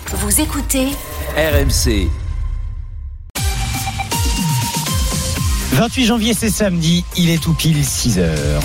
Vous écoutez RMC. 28 janvier, c'est samedi, il est tout pile 6h.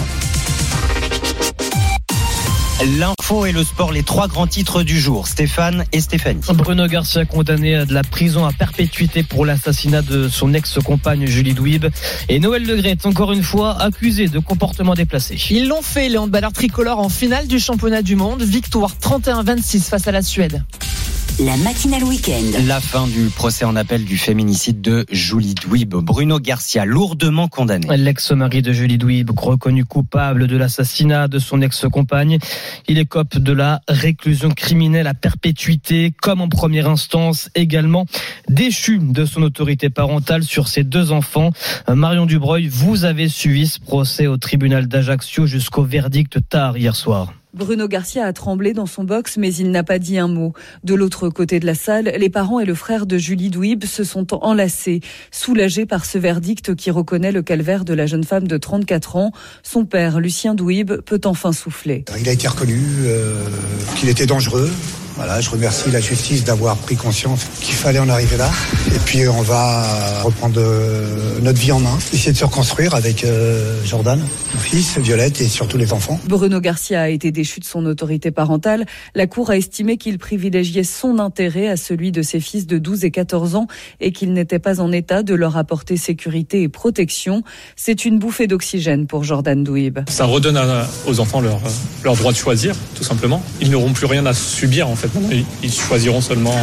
L'info et le sport, les 3 grands titres du jour. Stéphane et Stéphanie. Bruno Garcia condamné à de la prison à perpétuité pour l'assassinat de son ex-compagne Julie Douib. Et Noël Le Graët, encore une fois, accusé de comportement déplacé. Ils l'ont fait, les handballeurs tricolores en finale du championnat du monde. Victoire 31-26 face à la Suède. la matinale week-end. La fin du procès en appel du féminicide de Julie Douib. Bruno Garcia, lourdement condamné. L'ex-mari de Julie Douib, reconnu coupable de l'assassinat de son ex-compagne. Il écope de la réclusion criminelle à perpétuité, comme en première instance, également déchu de son autorité parentale sur ses 2 enfants. Marion Dubreuil, vous avez suivi ce procès au tribunal d'Ajaccio jusqu'au verdict tard hier soir. Bruno Garcia a tremblé dans son box, mais il n'a pas dit un mot. De l'autre côté de la salle, les parents et le frère de Julie Douib se sont enlacés, soulagés par ce verdict qui reconnaît le calvaire de la jeune femme de 34 ans. Son père, Lucien Douib, peut enfin souffler. Il a été reconnu qu'il était dangereux. Voilà, je remercie la justice d'avoir pris conscience qu'il fallait en arriver là. Et puis on va reprendre notre vie en main, essayer de se reconstruire avec Jordan, mon fils, Violette et surtout les enfants. Bruno Garcia a été déchu de son autorité parentale. La Cour a estimé qu'il privilégiait son intérêt à celui de ses fils de 12 et 14 ans et qu'il n'était pas en état de leur apporter sécurité et protection. C'est une bouffée d'oxygène pour Jordan Douib. Ça redonne aux enfants leur droit de choisir, tout simplement. Ils n'auront plus rien à subir en fait. Ils choisiront seulement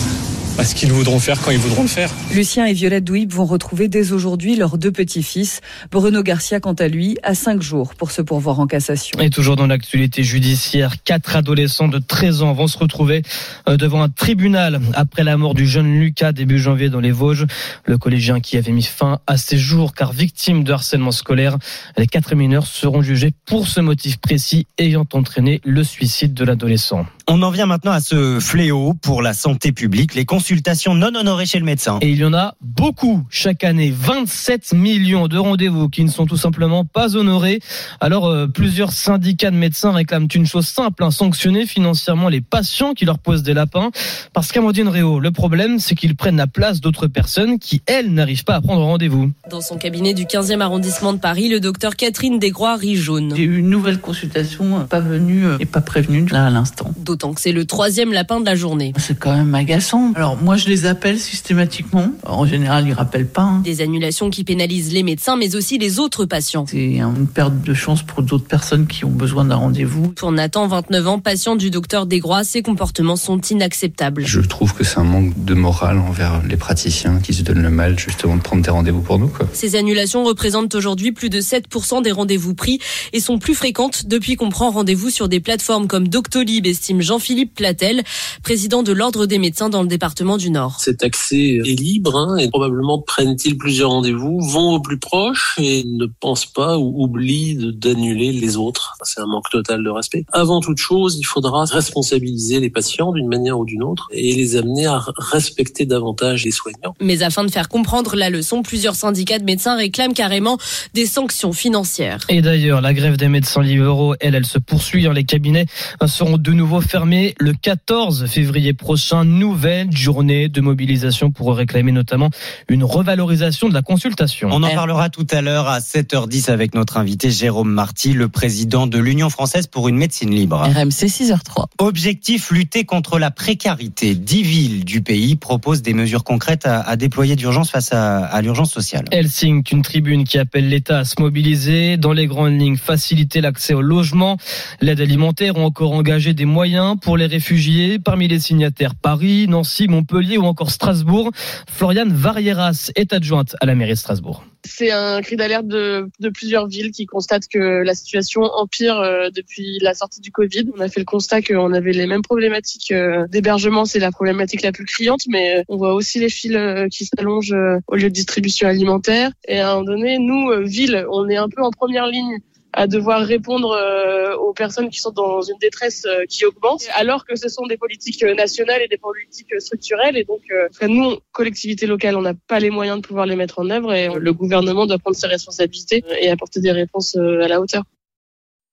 ce qu'ils voudront faire quand ils voudront le faire. Lucien et Violette Douib vont retrouver dès aujourd'hui leurs 2 petits-fils. Bruno Garcia, quant à lui, a 5 jours pour se pourvoir en cassation. Et toujours dans l'actualité judiciaire, 4 adolescents de 13 ans vont se retrouver devant un tribunal après la mort du jeune Lucas début janvier dans les Vosges. Le collégien qui avait mis fin à ses jours car victime de harcèlement scolaire. Les 4 mineurs seront jugés pour ce motif précis ayant entraîné le suicide de l'adolescent. On en vient maintenant à ce fléau pour la santé publique, les consultations non honorées chez le médecin. Et il y en a beaucoup chaque année, 27 millions de rendez-vous qui ne sont tout simplement pas honorés. Alors plusieurs syndicats de médecins réclament une chose simple, sanctionner financièrement les patients qui leur posent des lapins. Parce qu'Amandine Réau, le problème c'est qu'ils prennent la place d'autres personnes qui, elles, n'arrivent pas à prendre rendez-vous. Dans son cabinet du 15e arrondissement de Paris, le docteur Catherine Desgroix rit jaune. J'ai eu une nouvelle consultation, pas venue et pas prévenue là à l'instant. D'autant que c'est le 3e lapin de la journée. C'est quand même agaçant. Alors moi je les appelle systématiquement. En général ils rappellent pas. Des annulations qui pénalisent les médecins mais aussi les autres patients. C'est une perte de chance pour d'autres personnes qui ont besoin d'un rendez-vous. Pour Nathan, 29 ans, patient du docteur Desgroix, ces comportements sont inacceptables. Je trouve que c'est un manque de morale envers les praticiens qui se donnent le mal justement de prendre des rendez-vous pour nous. Ces annulations représentent aujourd'hui plus de 7% des rendez-vous pris et sont plus fréquentes depuis qu'on prend rendez-vous sur des plateformes comme Doctolib, estime Jean-Philippe Platel, président de l'Ordre des médecins dans le département du Nord. Cet accès est libre et probablement prennent-ils plusieurs rendez-vous, vont au plus proche et ne pensent pas ou oublient d'annuler les autres. C'est un manque total de respect. Avant toute chose, il faudra responsabiliser les patients d'une manière ou d'une autre et les amener à respecter davantage les soignants. Mais afin de faire comprendre la leçon, plusieurs syndicats de médecins réclament carrément des sanctions financières. Et d'ailleurs, la grève des médecins libéraux, elle se poursuit. Les cabinets seront de nouveau fermés le 14 février prochain. Nouvelle journée de mobilisation pour réclamer notamment une revalorisation de la consultation. On en parlera tout à l'heure à 7h10 avec notre invité Jérôme Marty, le président de l'Union française pour une médecine libre. RMC 6h03. Objectif, lutter contre la précarité. 10 villes du pays proposent des mesures concrètes à déployer d'urgence face à l'urgence sociale. Elle signe une tribune qui appelle l'État à se mobiliser. Dans les grandes lignes, faciliter l'accès au logement, l'aide alimentaire ou encore engager des moyens pour les réfugiés. Parmi les signataires, Paris, Nancy, Montpellier ou encore Strasbourg. Floriane Varieras est adjointe à la mairie de Strasbourg. C'est un cri d'alerte de plusieurs villes qui constatent que la situation empire depuis la sortie du Covid. On a fait le constat qu'on avait les mêmes problématiques d'hébergement, c'est la problématique la plus criante, mais on voit aussi les files qui s'allongent au lieu de distribution alimentaire. Et à un moment donné, nous, villes, on est un peu en première ligne à devoir répondre aux personnes qui sont dans une détresse qui augmente, alors que ce sont des politiques nationales et des politiques structurelles. Et donc, nous, collectivités locales, on n'a pas les moyens de pouvoir les mettre en œuvre et le gouvernement doit prendre ses responsabilités et apporter des réponses à la hauteur.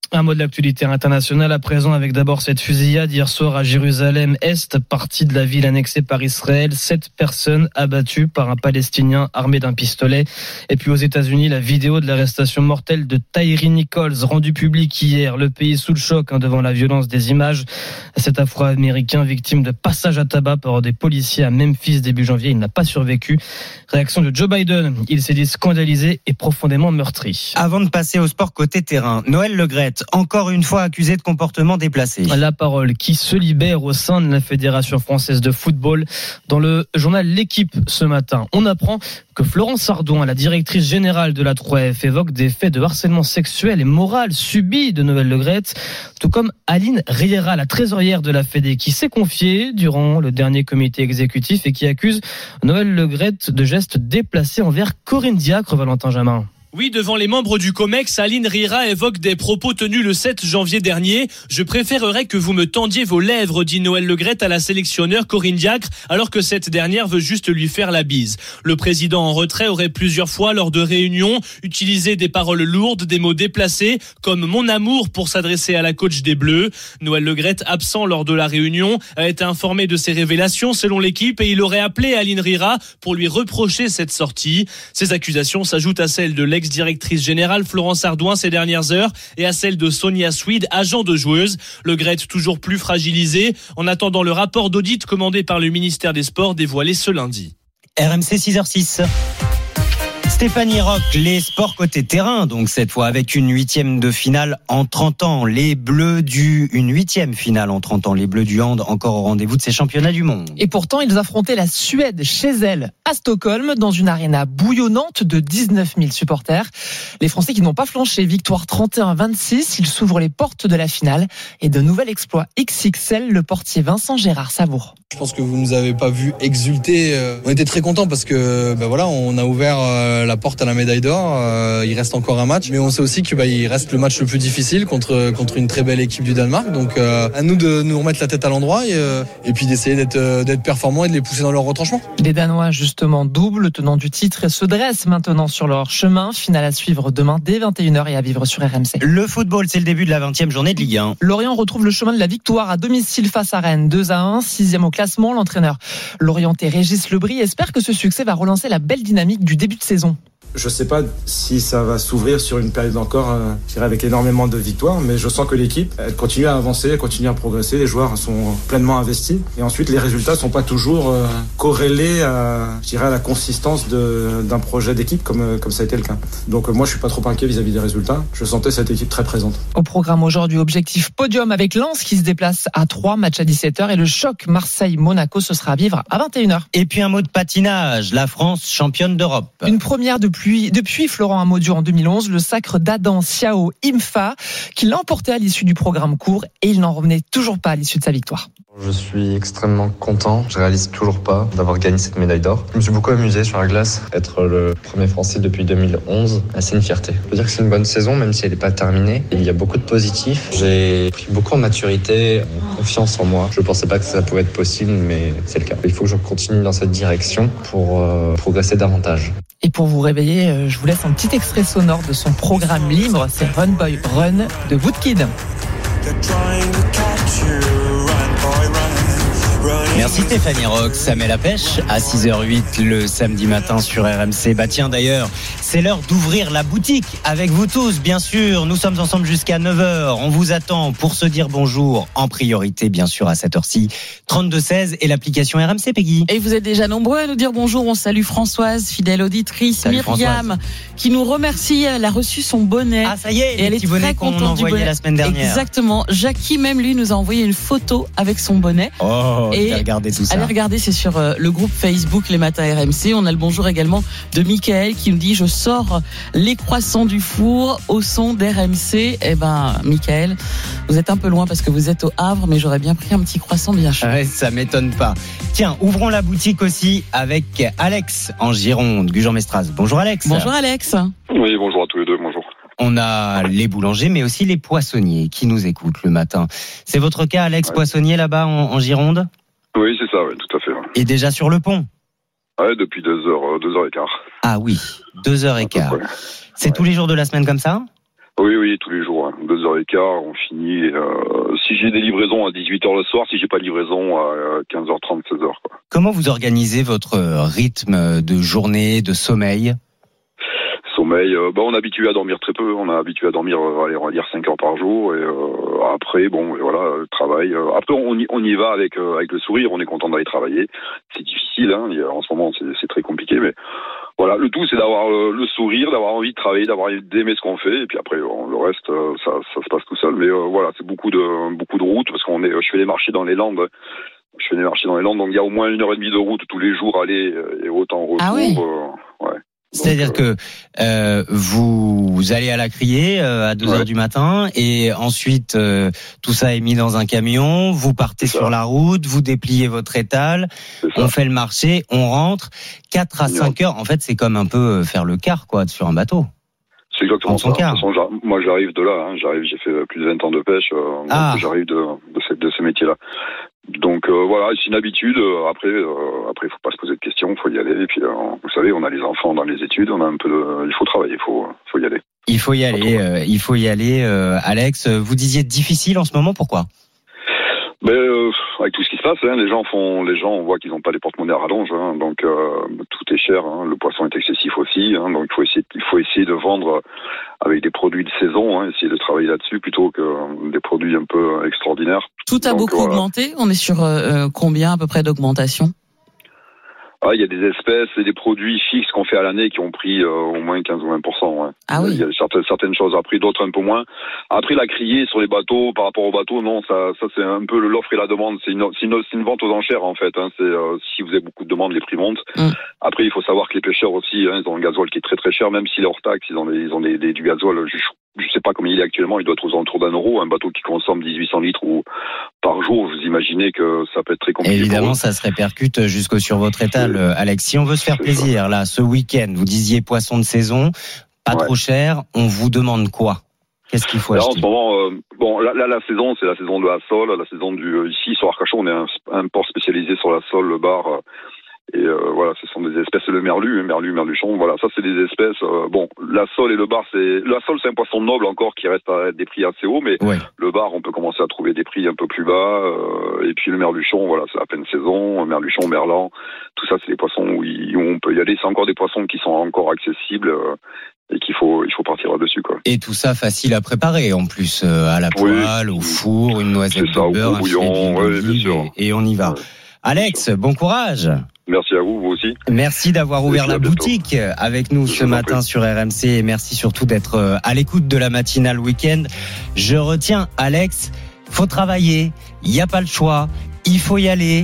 Un mot de l'actualité internationale à présent, avec d'abord cette fusillade hier soir à Jérusalem-Est, partie de la ville annexée par Israël. 7 personnes abattues par un Palestinien armé d'un pistolet. Et puis aux États-Unis, la vidéo de l'arrestation mortelle de Tyre Nichols, rendue publique hier. Le pays sous le choc devant la violence des images. Cet Afro-Américain victime de passage à tabac par des policiers à Memphis début janvier, il n'a pas survécu. Réaction de Joe Biden, il s'est dit scandalisé et profondément meurtri. Avant de passer au sport côté terrain, Noël Le Graët, encore une fois accusé de comportement déplacé. La parole qui se libère au sein de la Fédération française de football. Dans le journal L'Équipe ce matin, on apprend que Florence Ardouin, la directrice générale de la 3F, évoque des faits de harcèlement sexuel et moral subis de Noël Le Graët, tout comme Aline Riera, la trésorière de la Fédé, qui s'est confiée durant le dernier comité exécutif et qui accuse Noël Le Graët de gestes déplacés envers Corinne Diacre, Valentin Jamin. Oui, devant les membres du COMEX, Aline Riera évoque des propos tenus le 7 janvier dernier. « Je préférerais que vous me tendiez vos lèvres », dit Noël Le Graët à la sélectionneur Corinne Diacre, alors que cette dernière veut juste lui faire la bise. Le président en retrait aurait plusieurs fois, lors de réunions, utilisé des paroles lourdes, des mots déplacés, comme « mon amour » pour s'adresser à la coach des Bleus. Noël Le Graët, absent lors de la réunion, a été informé de ces révélations selon l'Équipe et il aurait appelé Aline Riera pour lui reprocher cette sortie. Ces accusations s'ajoutent à celles de l'ex-directrice générale Florence Ardouin ces dernières heures et à celle de Sonia Swede, agent de joueuse. Le Graët toujours plus fragilisé en attendant le rapport d'audit commandé par le ministère des Sports dévoilé ce lundi. RMC 6h06. Stéphanie Roch, les sports côté terrain, donc cette fois avec une 8e de finale en 30 ans. Une 8e finale en 30 ans. Les Bleus du hand encore au rendez-vous de ces championnats du monde. Et pourtant, ils affrontaient la Suède chez elle, à Stockholm, dans une aréna bouillonnante de 19 000 supporters. Les Français qui n'ont pas flanché, victoire 31-26, ils s'ouvrent les portes de la finale. Et de nouvel exploit XXL, le portier Vincent Gérard savoure. Je pense que vous nous avez pas vu exulter. On était très contents parce que on a ouvert la porte à la médaille d'or. Il reste encore un match, mais on sait aussi que il reste le match le plus difficile contre une très belle équipe du Danemark. Donc à nous de nous remettre la tête à l'endroit et puis d'essayer d'être performants et de les pousser dans leur retranchement. Les Danois justement double tenant du titre se dressent maintenant sur leur chemin. Finale à suivre demain dès 21h et à vivre sur RMC. Le football, c'est le début de la 20e journée de Ligue 1. Lorient retrouve le chemin de la victoire à domicile face à Rennes, 2-1, 6e au classement. L'entraîneur lorientais Régis Lebris espère que ce succès va relancer la belle dynamique du début de saison. Je ne sais pas si ça va s'ouvrir sur une période encore, avec énormément de victoires, mais je sens que l'équipe, elle continue à avancer, elle continue à progresser, les joueurs sont pleinement investis. Et ensuite, les résultats ne sont pas toujours corrélés à la consistance d'un projet d'équipe, comme ça a été le cas. Donc moi, je ne suis pas trop inquiet vis-à-vis des résultats. Je sentais cette équipe très présente. Au programme aujourd'hui, objectif podium avec Lens qui se déplace à 3, match à 17h. Et le choc Marseille-Monaco, ce sera à vivre à 21h. Et puis un mot de patinage, la France championne d'Europe. Une première depuis Florent Amodieu en 2011, le sacre d'Adam Xiao Imfa, qui l'a emporté à l'issue du programme court et il n'en revenait toujours pas à l'issue de sa victoire. Je suis extrêmement content, je réalise toujours pas d'avoir gagné cette médaille d'or. Je me suis beaucoup amusé sur la glace, être le premier Français depuis 2011, c'est une fierté. Je peux dire que c'est une bonne saison, même si elle n'est pas terminée. Il y a beaucoup de positifs, j'ai pris beaucoup en maturité, en confiance en moi. Je pensais pas que ça pouvait être possible, mais c'est le cas. Il faut que je continue dans cette direction pour progresser davantage. Et pour vous réveiller, je vous laisse un petit extrait sonore de son programme libre, c'est Run Boy Run de Woodkid. Merci Stéphanie Roch, ça met la pêche à 6h08 le samedi matin sur RMC. Bah tiens d'ailleurs, c'est l'heure d'ouvrir la boutique avec vous tous, bien sûr. Nous sommes ensemble jusqu'à 9h. On vous attend pour se dire bonjour en priorité, bien sûr, à cette heure-ci. 32-16 et l'application RMC, Peggy. Et vous êtes déjà nombreux à nous dire bonjour. On salue Françoise, fidèle auditrice. Salut Myriam, Françoise, qui nous remercie. Elle a reçu son bonnet. Ah, ça y est, et elle est petit bonnet très qu'on contente du envoyait bonnet. la semaine dernière. Exactement. Jackie, même lui, nous a envoyé une photo avec son bonnet. Oh, et regardez tout ça. Allez regarder, c'est sur le groupe Facebook Les Matins RMC. On a le bonjour également de Michael qui nous dit: je sors les croissants du four au son d'RMC. Eh ben, Michael, vous êtes un peu loin parce que vous êtes au Havre, mais j'aurais bien pris un petit croissant bien chaud. Ouais, ça m'étonne pas. Tiens, ouvrons la boutique aussi avec Alex en Gironde, Gujan-Mestras. Bonjour Alex. Bonjour Alex. Oui, bonjour à tous les deux, bonjour. On a les boulangers, mais aussi les poissonniers qui nous écoutent le matin. C'est votre cas, Alex, ouais. Poissonnier là-bas en Gironde ? Oui, c'est ça, oui, tout à fait. Ouais. Et déjà sur le pont ? Ouais, depuis 2h15. Ah oui, 2h15. C'est tous les jours de la semaine comme ça ? Oui, tous les jours. 2h15, on finit. Si j'ai des livraisons à 18h le soir, si j'ai pas de livraison à 15h30, 16h. Quoi. Comment vous organisez votre rythme de journée, de sommeil ? Sommeil, on est habitué à dormir très peu. On est habitué à dormir, on va dire 5 heures par jour. Et après, le travail. Après, on y va avec le sourire. On est content d'aller travailler. C'est difficile, hein. En ce moment, c'est très compliqué, mais voilà. Le tout, c'est d'avoir le sourire, d'avoir envie de travailler, d'aimer ce qu'on fait. Et puis après, le reste, ça se passe tout seul. Mais voilà, c'est beaucoup de routes parce je fais des marchés dans les Landes. Donc il y a au moins 1h30 de route tous les jours aller et autant retour. Ah oui. Ouais. C'est-à-dire que vous allez à la criée à 2h du matin et ensuite tout ça est mis dans un camion, vous partez sur la route, vous dépliez votre étal, on fait le marché, on rentre, 4 à 5 heures. En fait, c'est comme un peu faire le quart quoi sur un bateau. C'est exactement ça. De toute façon, moi j'arrive de là, j'ai fait plus de 20 ans de pêche, donc j'arrive de ce métier-là. Donc voilà, c'est une habitude. Après, il faut pas se poser de questions, il faut y aller. Et puis, vous savez, on a les enfants dans les études, on a un peu il faut travailler, il faut y aller. Il faut y aller. Alex, vous disiez difficile en ce moment, pourquoi ? Avec tout ce qui se passe, hein, les gens, on voit qu'ils n'ont pas les porte-monnaies à rallonge, hein, donc tout est cher. Hein, le poisson est excessif aussi, hein, donc il faut essayer de vendre avec des produits de saison, hein, essayer de travailler là-dessus plutôt que des produits un peu extraordinaires. Tout a beaucoup augmenté. On est sur combien à peu près d'augmentation ? Il y a des espèces et des produits fixes qu'on fait à l'année qui ont pris au moins 15 ou 20%. Ouais. Ah oui. Il y a certaines choses a pris, d'autres un peu moins. Après, la criée sur les bateaux, par rapport aux bateaux, non, ça c'est un peu l'offre et la demande. C'est une vente aux enchères en fait. Hein. Si vous avez beaucoup de demandes, les prix montent. Après, il faut savoir que les pêcheurs aussi, hein, ils ont un gasoil qui est très très cher, même s'il est hors taxe, ils ont du gasoil. Je sais pas combien il est actuellement, il doit être aux alentours d'€1. Un bateau qui consomme 1800 litres par jour, vous imaginez que ça peut être très compliqué. Évidemment, ça se répercute sur votre étal, Alex. Si on veut se faire plaisir, là, ce week-end, vous disiez poisson de saison, pas trop cher, on vous demande quoi ? Qu'est-ce qu'il faut acheter ? En ce moment, la saison, c'est la saison de la sole, la saison ici, sur Arcachon, on est un port spécialisé sur la sole, le bar. Et voilà, ce sont des espèces, le merluchon, voilà, ça c'est des espèces. La sole et le bar, la sole c'est un poisson noble encore qui reste à des prix assez hauts, mais le bar on peut commencer à trouver des prix un peu plus bas. Et puis le merluchon, voilà, c'est à pleine saison, merluchon, merlan, tout ça c'est des poissons où on peut y aller. C'est encore des poissons qui sont encore accessibles. Et il faut partir là-dessus, quoi. Et tout ça facile à préparer, en plus, à la poêle, au four, une noisette de beurre, un bouillon, bien sûr. Et on y va. Alex, bon courage. Merci à vous aussi. Merci d'avoir ouvert la boutique avec nous ce matin sur RMC et merci surtout d'être à l'écoute de la matinale week-end. Je retiens, Alex, faut travailler, il n'y a pas le choix, il faut y aller.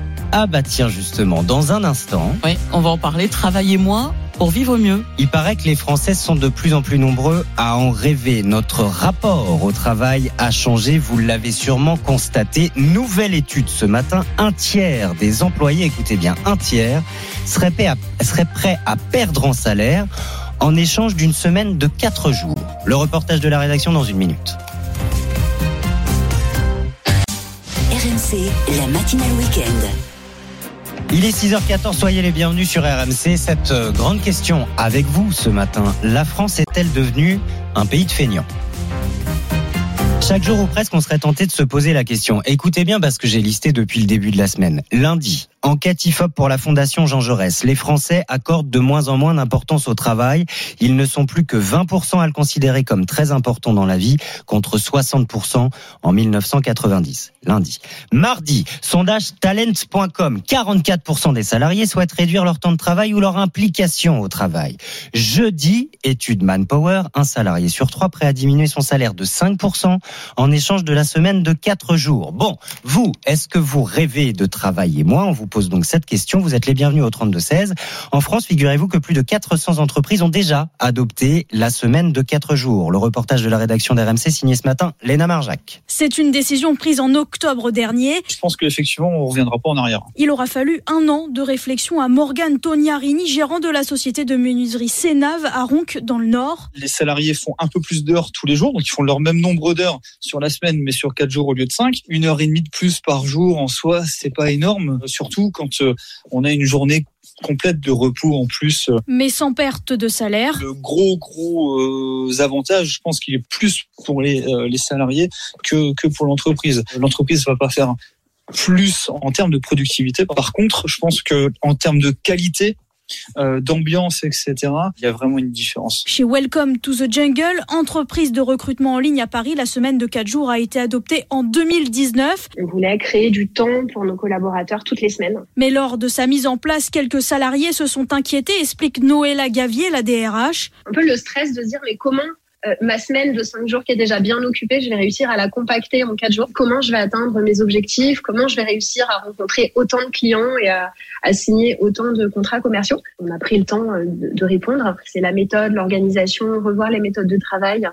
Ah bah tiens, justement, dans un instant... Oui, on va en parler, travailler moins pour vivre mieux. Il paraît que les Français sont de plus en plus nombreux à en rêver. Notre rapport au travail a changé, vous l'avez sûrement constaté. Nouvelle étude ce matin, 1/3 des employés, écoutez bien, 1/3 serait prêt à perdre en salaire en échange d'une semaine de 4 jours. Le reportage de la rédaction dans une minute. RMC, la matinale week-end. Il est 6h14, soyez les bienvenus sur RMC. Cette grande question avec vous ce matin. La France est-elle devenue un pays de feignants ? Chaque jour ou presque, on serait tenté de se poser la question. Écoutez bien parce que j'ai listé depuis le début de la semaine. Lundi, enquête IFOP pour la Fondation Jean Jaurès. Les Français accordent de moins en moins d'importance au travail. Ils ne sont plus que 20% à le considérer comme très important dans la vie, contre 60% en 1990. Lundi. Mardi, sondage talent.com. 44% des salariés souhaitent réduire leur temps de travail ou leur implication au travail. Jeudi, étude Manpower. Un salarié sur 3 prêt à diminuer son salaire de 5% en échange de la semaine de 4 jours. Bon, vous, est-ce que vous rêvez de travailler moins ? On vous pose donc cette question. Vous êtes les bienvenus au 32-16. En France, figurez-vous que plus de 400 entreprises ont déjà adopté la semaine de 4 jours. Le reportage de la rédaction d'RMC signé ce matin, Léna Marjac. C'est une décision prise en octobre dernier. Je pense qu'effectivement, on ne reviendra pas en arrière. Il aura fallu 1 an de réflexion à Morgane Tognarini, gérant de la société de menuiserie Sénave à Ronc dans le Nord. Les salariés font un peu plus d'heures tous les jours, donc ils font leur même nombre d'heures sur la semaine, mais sur 4 jours au lieu de 5. 1h30 de plus par jour, en soi, c'est pas énorme. Surtout surtout quand on a une journée complète de repos en plus. Mais sans perte de salaire. Le gros avantage, je pense qu'il est plus pour les salariés que pour l'entreprise. L'entreprise va pas faire plus en termes de productivité. Par contre, je pense que en termes de qualité, d'ambiance, etc., il y a vraiment une différence. Chez Welcome to the Jungle, entreprise de recrutement en ligne à Paris, la semaine de 4 jours a été adoptée en 2019. On voulait créer du temps pour nos collaborateurs toutes les semaines. Mais lors de sa mise en place, quelques salariés se sont inquiétés, explique Noëlla Gavier, la DRH. Un peu le stress de se dire mais comment ma semaine de 5 jours qui est déjà bien occupée, je vais réussir à la compacter en 4 jours. Comment je vais atteindre mes objectifs? Comment je vais réussir à rencontrer autant de clients et à signer autant de contrats commerciaux? On a pris le temps de répondre. C'est la méthode, l'organisation, revoir les méthodes de travail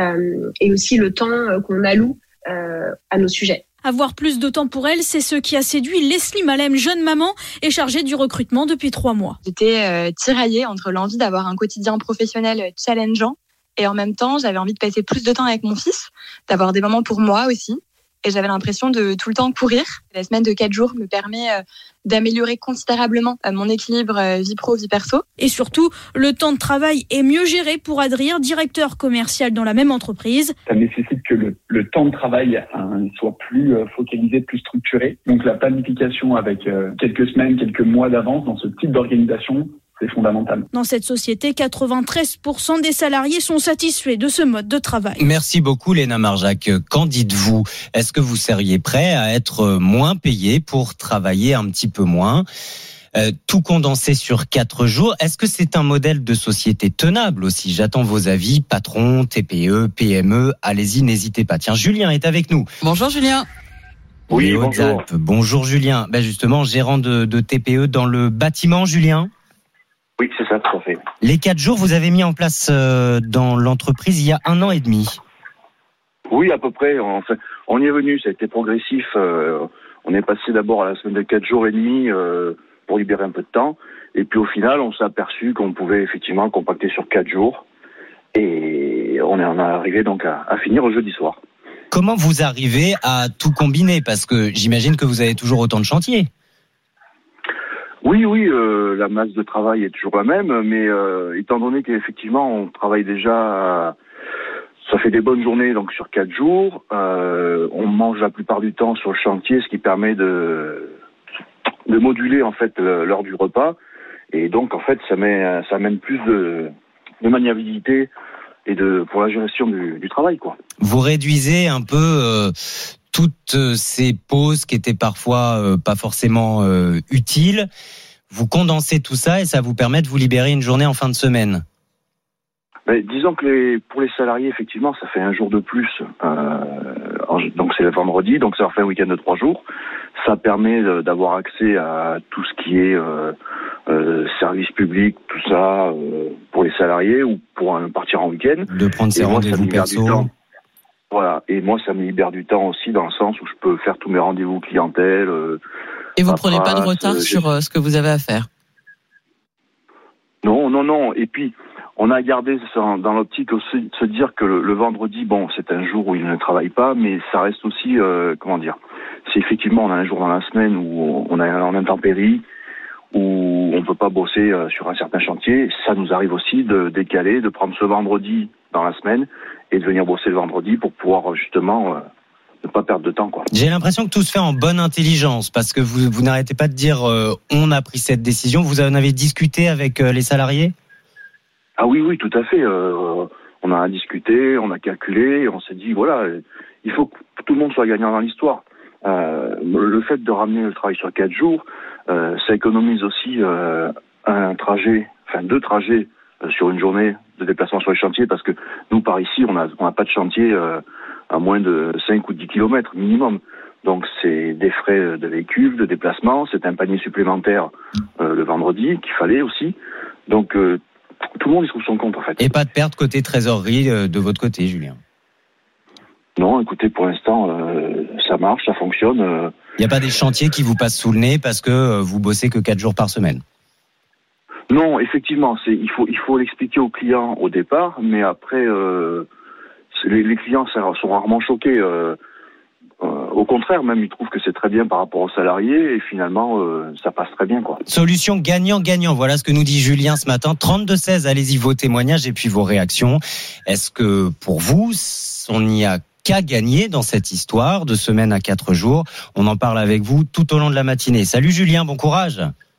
et aussi le temps qu'on alloue à nos sujets. Avoir plus de temps pour elle, c'est ce qui a séduit Leslie Malem, jeune maman et chargée du recrutement depuis 3 mois. J'étais tiraillée entre l'envie d'avoir un quotidien professionnel challengeant et en même temps, j'avais envie de passer plus de temps avec mon fils, d'avoir des moments pour moi aussi. Et j'avais l'impression de tout le temps courir. La semaine de 4 jours me permet d'améliorer considérablement mon équilibre vie pro, vie perso. Et surtout, le temps de travail est mieux géré pour Adrien, directeur commercial dans la même entreprise. Ça nécessite que le temps de travail soit plus focalisé, plus structuré. Donc la planification avec quelques semaines, quelques mois d'avance dans ce type d'organisation, c'est fondamental. Dans cette société, 93% des salariés sont satisfaits de ce mode de travail. Merci beaucoup Léna Marjac. Qu'en dites-vous? Est-ce que vous seriez prêt à être moins payé pour travailler un petit peu moins? Tout condensé sur 4 jours. Est-ce que c'est un modèle de société tenable aussi? J'attends vos avis, patron, TPE, PME. Allez-y, n'hésitez pas. Tiens, Julien est avec nous. Bonjour Julien. Oui, bonjour. Bonjour Julien. Justement, gérant de TPE dans le bâtiment, Julien. Oui, c'est ça, tout à fait. Les 4 jours, vous avez mis en place dans l'entreprise il y a 1 an et demi. Oui, à peu près. On y est venu, ça a été progressif. On est passé d'abord à la semaine de 4 jours et demi pour libérer un peu de temps. Et puis au final, on s'est aperçu qu'on pouvait effectivement compacter sur 4 jours. Et on est arrivé donc à finir le jeudi soir. Comment vous arrivez à tout combiner? Parce que j'imagine que vous avez toujours autant de chantiers. Oui, la masse de travail est toujours la même, mais étant donné qu'effectivement on travaille déjà, ça fait des bonnes journées donc sur 4 jours, on mange la plupart du temps sur le chantier, ce qui permet de moduler en fait l'heure du repas, et donc en fait ça amène plus de maniabilité et pour la gestion du travail, quoi. Vous réduisez un peu toutes ces pauses qui étaient parfois pas forcément utiles. Vous condensez tout ça et ça vous permet de vous libérer une journée en fin de semaine. Disons que pour les salariés, effectivement, ça fait un jour de plus. Donc c'est le vendredi, donc ça leur fait un week-end de 3 jours. Ça permet d'avoir accès à tout ce qui est service public, tout ça, pour les salariés ou pour partir en week-end. De prendre ses rendez-vous perso. Voilà, et moi ça me libère du temps aussi dans le sens où je peux faire tous mes rendez-vous clientèle. Et vous prenez pas de retard sur ce que vous avez à faire? Non. Et puis on a gardé dans l'optique aussi de se dire que le vendredi, bon, c'est un jour où il ne travaille pas, mais ça reste aussi, c'est effectivement on a un jour dans la semaine où on est en intempérie, où on peut pas bosser sur un certain chantier. Ça nous arrive aussi de décaler, de prendre ce vendredi dans la semaine et de venir bosser le vendredi pour pouvoir justement ne pas perdre de temps, quoi. J'ai l'impression que tout se fait en bonne intelligence parce que vous n'arrêtez pas de dire on a pris cette décision. Vous en avez discuté avec les salariés? Ah oui, tout à fait. On a discuté, on a calculé, et on s'est dit voilà, il faut que tout le monde soit gagnant dans l'histoire. Le fait de ramener le travail sur 4 jours, ça économise aussi 2 trajets sur une journée de déplacement sur les chantiers, parce que nous par ici on n'a pas de chantier à moins de 5 ou 10 kilomètres minimum. Donc c'est des frais de véhicule, de déplacement, c'est un panier supplémentaire le vendredi qu'il fallait aussi. Donc tout le monde y trouve son compte en fait. Et pas de perte côté trésorerie de votre côté, Julien? Non, écoutez, pour l'instant ça marche, ça fonctionne. Il n'y a pas des chantiers qui vous passent sous le nez parce que vous bossez que 4 jours par semaine? Non, effectivement, il faut l'expliquer aux clients au départ, mais après les clients sont rarement choqués. Au contraire, même, ils trouvent que c'est très bien par rapport aux salariés et finalement, ça passe très bien, quoi. Solution gagnant-gagnant. Voilà ce que nous dit Julien ce matin. 32-16, allez-y, vos témoignages et puis vos réactions. Est-ce que pour vous, on n'y a qu'à gagner dans cette histoire de semaine à 4 jours? On en parle avec vous tout au long de la matinée. Salut Julien, bon courage.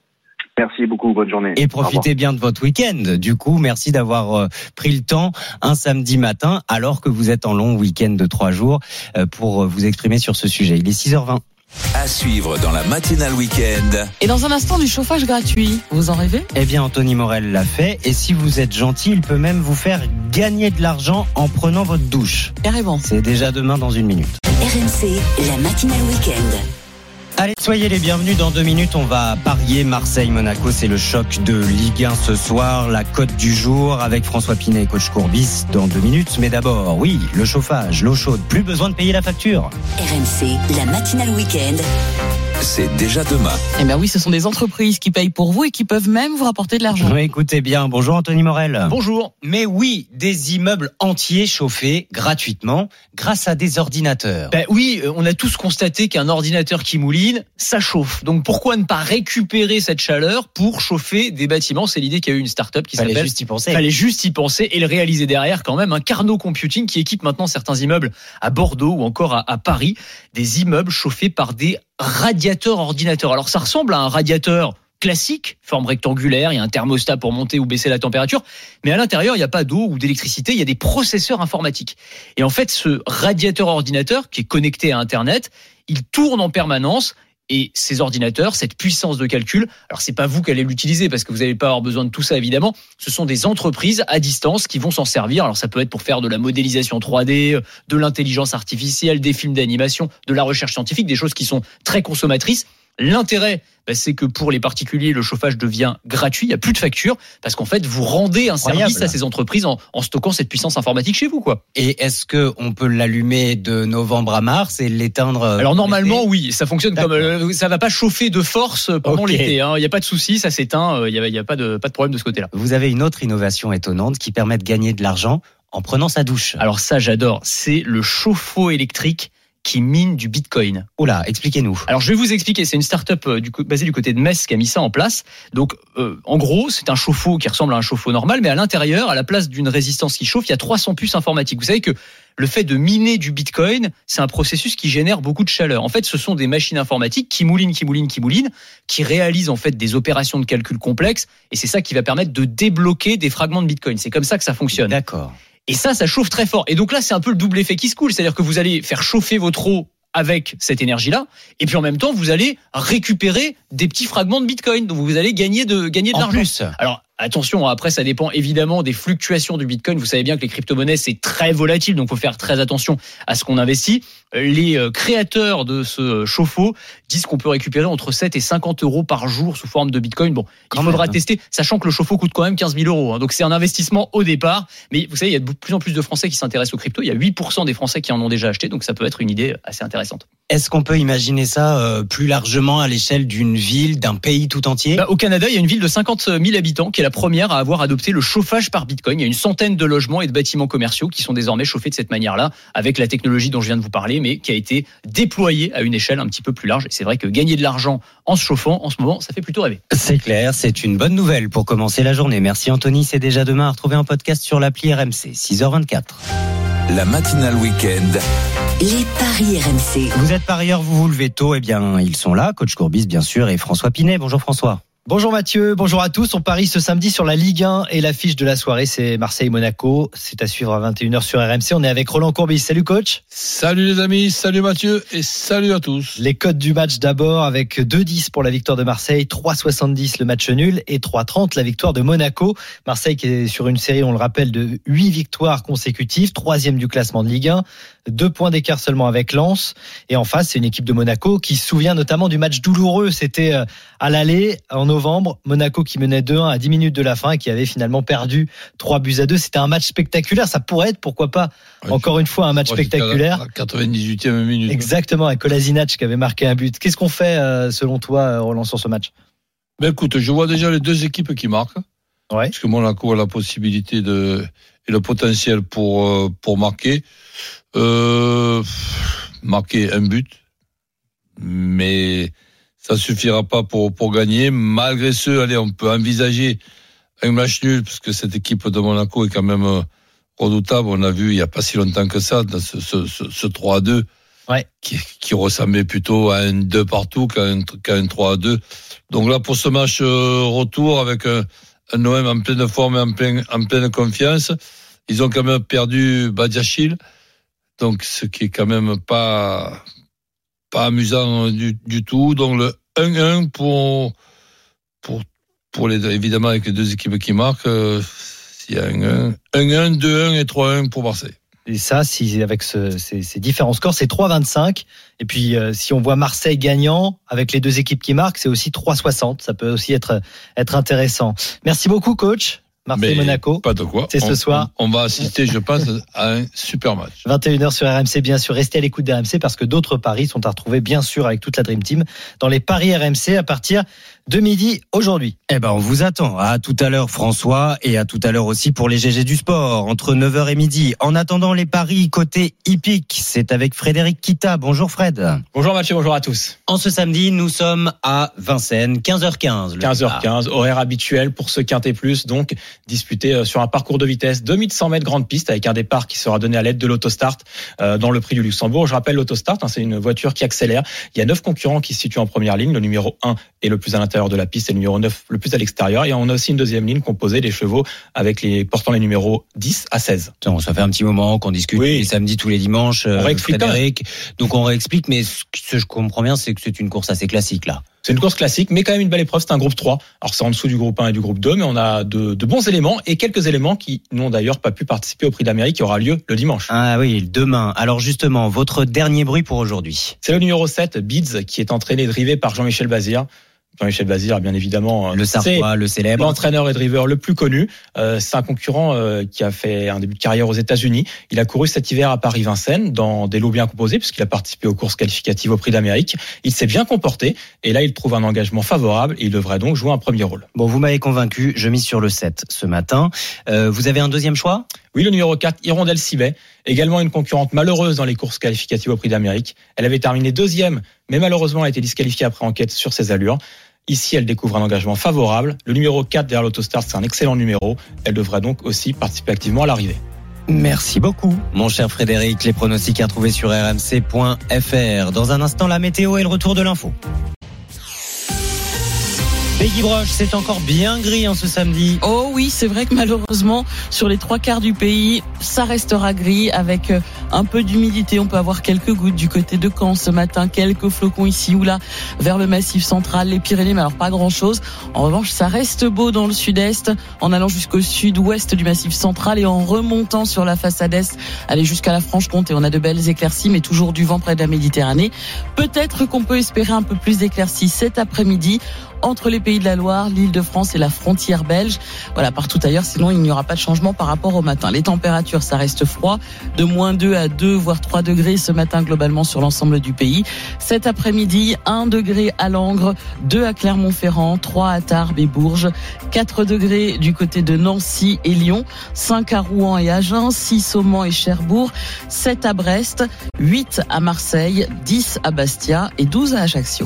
Merci beaucoup, bonne journée. Et profitez bien de votre week-end. Du coup, merci d'avoir pris le temps un samedi matin, alors que vous êtes en long week-end de 3 jours, pour vous exprimer sur ce sujet. Il est 6h20. À suivre dans la matinale week-end. Et dans un instant, du chauffage gratuit. Vous en rêvez ? Eh bien, Anthony Morel l'a fait. Et si vous êtes gentil, il peut même vous faire gagner de l'argent en prenant votre douche. Carrément. C'est déjà demain dans 1 minute. RMC, la matinale week-end. Allez, soyez les bienvenus. Dans 2 minutes, on va parier Marseille-Monaco. C'est le choc de Ligue 1 ce soir. La cote du jour avec François Pinet et coach Courbis dans 2 minutes. Mais d'abord, oui, le chauffage, l'eau chaude. Plus besoin de payer la facture. RMC, la matinale week-end. C'est déjà demain. Eh bien oui, ce sont des entreprises qui payent pour vous et qui peuvent même vous rapporter de l'argent. Oui, écoutez bien. Bonjour Anthony Morel. Bonjour. Mais oui, des immeubles entiers chauffés gratuitement grâce à des ordinateurs. Ben oui, on a tous constaté qu'un ordinateur qui mouline, ça chauffe. Donc pourquoi ne pas récupérer cette chaleur pour chauffer des bâtiments ? C'est l'idée qu'il y a eu une start-up qui s'appelle... Fallait juste y penser. Fallait juste y penser et le réaliser derrière quand même. Un Carnot Computing qui équipe maintenant certains immeubles à Bordeaux ou encore à Paris. Des immeubles chauffés par des radiateurs ordinateurs. Alors ça ressemble à un radiateur classique, forme rectangulaire, il y a un thermostat pour monter ou baisser la température, mais à l'intérieur, il n'y a pas d'eau ou d'électricité, il y a des processeurs informatiques. Et en fait, ce radiateur ordinateur qui est connecté à Internet, il tourne en permanence. Et ces ordinateurs, cette puissance de calcul, alors c'est pas vous qui allez l'utiliser parce que vous n'allez pas avoir besoin de tout ça évidemment, ce sont des entreprises à distance qui vont s'en servir. Alors ça peut être pour faire de la modélisation 3D, de l'intelligence artificielle, des films d'animation, de la recherche scientifique, des choses qui sont très consommatrices. L'intérêt, c'est que pour les particuliers, le chauffage devient gratuit, il n'y a plus de facture, parce qu'en fait, vous rendez un service à ces entreprises en stockant cette puissance informatique chez vous, quoi. Et est-ce qu'on peut l'allumer de novembre à mars et l'éteindre? Alors normalement, oui, ça fonctionne comme ça va pas chauffer de force pendant l'été. Il n'y a pas de souci, ça s'éteint, il y a pas de problème de ce côté-là. Vous avez une autre innovation étonnante qui permet de gagner de l'argent en prenant sa douche. Alors ça, j'adore. C'est le chauffe-eau électrique qui mine du Bitcoin. Oh là, expliquez-nous. Alors je vais vous expliquer, c'est une start-up basée du côté de Metz qui a mis ça en place. Donc en gros, c'est un chauffe-eau qui ressemble à un chauffe-eau normal, mais à l'intérieur, à la place d'une résistance qui chauffe, il y a 300 puces informatiques. Vous savez que le fait de miner du Bitcoin, c'est un processus qui génère beaucoup de chaleur. En fait, ce sont des machines informatiques qui moulinent, qui réalisent en fait des opérations de calcul complexes, et c'est ça qui va permettre de débloquer des fragments de Bitcoin. C'est comme ça que ça fonctionne. D'accord. Et ça chauffe très fort. Et donc là, c'est un peu le double effet qui se coule. C'est-à-dire que vous allez faire chauffer votre eau avec cette énergie-là, et puis en même temps, vous allez récupérer des petits fragments de Bitcoin. Donc vous allez gagner de l'argent. Plus. Alors attention, après ça dépend évidemment des fluctuations du Bitcoin. Vous savez bien que les crypto-monnaies c'est très volatile, donc faut faire très attention à ce qu'on investit. Les créateurs de ce chauffe-eau disent qu'on peut récupérer entre 7 et 50 euros par jour sous forme de Bitcoin. Bon, il faudra tester, sachant que le chauffe-eau coûte quand même 15 000 euros. Donc c'est un investissement au départ. Mais vous savez, il y a de plus en plus de Français qui s'intéressent aux cryptos. Il y a 8% des Français qui en ont déjà acheté, donc ça peut être une idée assez intéressante. Est-ce qu'on peut imaginer ça plus largement à l'échelle d'une ville, d'un pays tout entier ? Au Canada, il y a une ville de 50 000 habitants qui est la première à avoir adopté le chauffage par Bitcoin. Il y a une centaine de logements et de bâtiments commerciaux qui sont désormais chauffés de cette manière-là, avec la technologie dont je viens de vous parler, mais qui a été déployée à une échelle un petit peu plus large. Et c'est vrai que gagner de l'argent en se chauffant, en ce moment, ça fait plutôt rêver. C'est clair, c'est une bonne nouvelle pour commencer la journée. Merci Anthony, c'est déjà demain à retrouver un podcast sur l'appli RMC, 6h24. La matinale week-end. Les paris RMC. Vous êtes parieur, vous vous levez tôt, eh bien ils sont là, coach Courbis bien sûr et François Pinet. Bonjour François. Bonjour Mathieu, bonjour à tous. On parie ce samedi sur la Ligue 1 et l'affiche de la soirée, c'est Marseille-Monaco. C'est à suivre à 21h sur RMC. On est avec Roland Courbis. Salut coach. Salut les amis, salut Mathieu et salut à tous. Les cotes du match d'abord avec 2,10 pour la victoire de Marseille, 3,70 le match nul et 3,30 la victoire de Monaco. Marseille qui est sur une série, on le rappelle, de 8 victoires consécutives, 3e du classement de Ligue 1. 2 points d'écart seulement avec Lens. Et en face, c'est une équipe de Monaco qui se souvient notamment du match douloureux. C'était à l'aller en novembre. Monaco qui menait 2-1 à 10 minutes de la fin et qui avait finalement perdu 3-2. C'était un match spectaculaire. Ça pourrait être, pourquoi pas, encore une fois, un match spectaculaire. À la 98e minute. Exactement, avec Kolasinac qui avait marqué un but. Qu'est-ce qu'on fait, selon toi, Roland, sur ce match? Écoute, je vois déjà les deux équipes qui marquent. Ouais. Parce que Monaco a la possibilité et le potentiel pour marquer. marquer un but, mais ça suffira pas pour gagner. Malgré ce, allez, on peut envisager un match nul, parce que cette équipe de Monaco est quand même redoutable. On a vu il y a pas si longtemps que ça, dans ce 3-2, ouais, qui ressemblait plutôt à un 2 partout qu'à un 3-2. Donc là, pour ce match retour, avec un OM en pleine forme et en pleine confiance, ils ont quand même perdu Badiachil, donc ce qui est quand même pas amusant du tout. Donc le 1-1 pour les deux, évidemment, avec les deux équipes qui marquent, s'il y a 1-1, 2-1 et 3-1 pour Marseille. Et ça, si avec ces différents scores, c'est 3,25. Et puis, si on voit Marseille gagnant avec les deux équipes qui marquent, c'est aussi 3,60. Ça peut aussi être intéressant. Merci beaucoup, coach. Marseille-Monaco. Pas de quoi. C'est ce soir. On va assister, je pense, à un super match. 21h sur RMC, bien sûr. Restez à l'écoute d'RMC parce que d'autres paris sont à retrouver, bien sûr, avec toute la Dream Team dans les paris RMC à partir de midi aujourd'hui. Eh ben, on vous attend. À tout à l'heure, François, et à tout à l'heure aussi pour les GG du sport, entre 9h et midi. En attendant les paris côté hippique, c'est avec Frédéric Kita. Bonjour Fred. Bonjour Mathieu, bonjour à tous. En ce samedi, nous sommes à Vincennes, 15h15. 15h15, horaire habituel pour ce Quintet Plus, donc disputé sur un parcours de vitesse, 2100 mètres grande piste, avec un départ qui sera donné à l'aide de l'Autostart dans le prix du Luxembourg. Je rappelle l'Autostart, c'est une voiture qui accélère. Il y a 9 concurrents qui se situent en première ligne. Le numéro 1 est le plus à l'intérieur de la piste et le numéro 9 le plus à l'extérieur. Et on a aussi une deuxième ligne composée des chevaux portant les numéros 10 à 16. Ça fait un petit moment qu'on discute les samedis, tous les dimanches. On réexplique, Frédéric. Donc on réexplique, mais ce que je comprends bien, c'est que c'est une course assez classique là. C'est une course classique, mais quand même une belle épreuve. C'est un groupe 3. Alors c'est en dessous du groupe 1 et du groupe 2, mais on a de bons éléments et quelques éléments qui n'ont d'ailleurs pas pu participer au Prix d'Amérique qui aura lieu le dimanche. Ah oui, demain. Alors justement, votre dernier bruit pour aujourd'hui. C'est le numéro 7, Bids, qui est entraîné et drivé par Jean-Michel Bazir. Jean-Michel Bazir, bien évidemment, le Sartois, le célèbre, l'entraîneur et driver le plus connu. C'est un concurrent qui a fait un début de carrière aux États-Unis. Il a couru cet hiver à Paris-Vincennes dans des lots bien composés puisqu'il a participé aux courses qualificatives au Prix d'Amérique. Il s'est bien comporté et là, il trouve un engagement favorable et il devrait donc jouer un premier rôle. Bon, vous m'avez convaincu. Je mise sur le 7 ce matin. Vous avez un deuxième choix ? Oui, le numéro 4, Hirondelle Sibet, également une concurrente malheureuse dans les courses qualificatives au Prix d'Amérique. Elle avait terminé deuxième, mais malheureusement a été disqualifiée après enquête sur ses allures. Ici, elle découvre un engagement favorable. Le numéro 4 derrière l'Autostart, c'est un excellent numéro. Elle devrait donc aussi participer activement à l'arrivée. Merci beaucoup, mon cher Frédéric. Les pronostics à trouver sur rmc.fr. Dans un instant, la météo et le retour de l'info. Peggy Broche, c'est encore bien gris en ce samedi. Oh oui, c'est vrai que malheureusement, sur les 3/4 du pays, ça restera gris avec un peu d'humidité. On peut avoir quelques gouttes du côté de Caen ce matin, quelques flocons ici ou là vers le Massif central, les Pyrénées, mais alors pas grand-chose. En revanche, ça reste beau dans le sud-est, en allant jusqu'au sud-ouest du Massif central et en remontant sur la façade est, aller jusqu'à la Franche-Comté. On a de belles éclaircies, mais toujours du vent près de la Méditerranée. Peut-être qu'on peut espérer un peu plus d'éclaircies cet après-midi entre les Pays de la Loire, l'Île-de-France et la frontière belge. Voilà, partout ailleurs, sinon il n'y aura pas de changement par rapport au matin. Les températures, ça reste froid, de -2 à 2, voire 3 degrés ce matin globalement sur l'ensemble du pays. Cet après-midi, 1 degré à Langres, 2 à Clermont-Ferrand, 3 à Tarbes et Bourges, 4 degrés du côté de Nancy et Lyon, 5 à Rouen et Agen, 6 au Mans et Cherbourg, 7 à Brest, 8 à Marseille, 10 à Bastia et 12 à Ajaccio.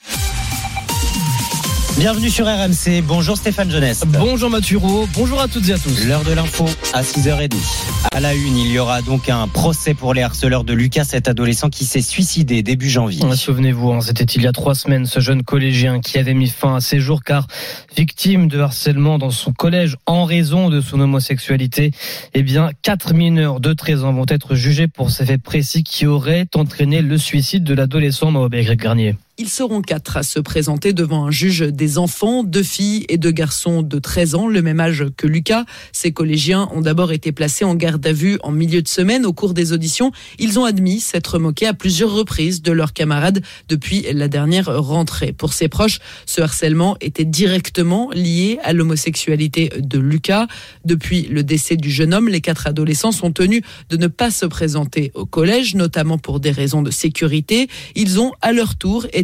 Bienvenue sur RMC, bonjour Stéphane Jeunesse. Bonjour Mathieu Roux, bonjour à toutes et à tous. L'heure de l'info à 6h30. À la une, il y aura donc un procès pour les harceleurs de Lucas, cet adolescent qui s'est suicidé début janvier. Souvenez-vous, c'était il y a 3 semaines, ce jeune collégien qui avait mis fin à ses jours car victime de harcèlement dans son collège en raison de son homosexualité. 4 mineurs de 13 ans vont être jugés pour ces faits précis qui auraient entraîné le suicide de l'adolescent Maobé Garnier. Ils seront 4 à se présenter devant un juge des enfants, 2 filles et 2 garçons de 13 ans, le même âge que Lucas. Ces collégiens ont d'abord été placés en garde à vue en milieu de semaine. Au cours des auditions, ils ont admis s'être moqués à plusieurs reprises de leurs camarades depuis la dernière rentrée. Pour ses proches, ce harcèlement était directement lié à l'homosexualité de Lucas. Depuis le décès du jeune homme, les 4 adolescents sont tenus de ne pas se présenter au collège, notamment pour des raisons de sécurité. Ils ont à leur tour été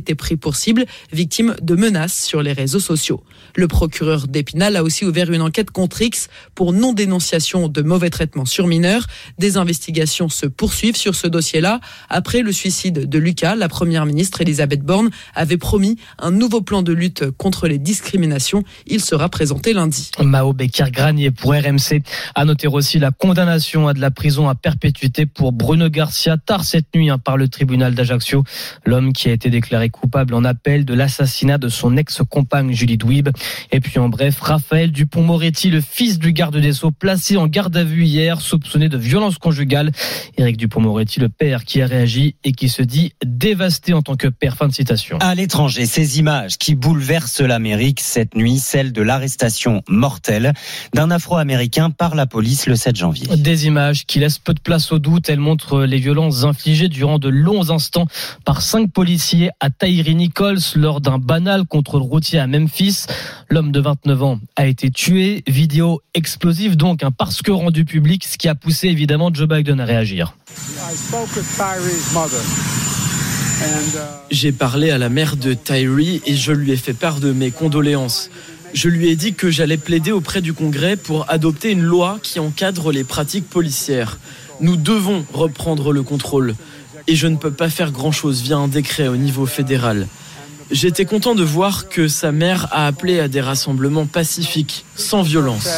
été pris pour cible, victime de menaces sur les réseaux sociaux. Le procureur d'Épinal a aussi ouvert une enquête contre X pour non-dénonciation de mauvais traitements sur mineurs. Des investigations se poursuivent sur ce dossier-là. Après le suicide de Lucas, la première ministre Elisabeth Borne avait promis un nouveau plan de lutte contre les discriminations. Il sera présenté lundi. Mao Becker-Granier pour RMC. À noter aussi la condamnation à de la prison à perpétuité pour Bruno Garcia tard cette nuit par le tribunal d'Ajaccio. L'homme qui a été déclaré coupable en appel de l'assassinat de son ex-compagne Julie Douib. Et puis en bref, Raphaël Dupond-Moretti, le fils du garde des Sceaux, placé en garde à vue hier, soupçonné de violence conjugale. Éric Dupond-Moretti, le père qui a réagi et qui se dit dévasté en tant que père. Fin de citation. À l'étranger, ces images qui bouleversent l'Amérique cette nuit, celle de l'arrestation mortelle d'un Afro-Américain par la police le 7 janvier. Des images qui laissent peu de place au doute. Elles montrent les violences infligées durant de longs instants par 5 policiers à Tyree Nichols lors d'un banal contrôle routier à Memphis. L'homme de 29 ans a été tué. Vidéo explosive donc, parce que rendu public, ce qui a poussé évidemment Joe Biden à réagir. J'ai parlé à la mère de Tyree et je lui ai fait part de mes condoléances. Je lui ai dit que j'allais plaider auprès du Congrès pour adopter une loi qui encadre les pratiques policières. Nous devons reprendre le contrôle. Et je ne peux pas faire grand-chose via un décret au niveau fédéral. J'étais content de voir que sa mère a appelé à des rassemblements pacifiques, sans violence.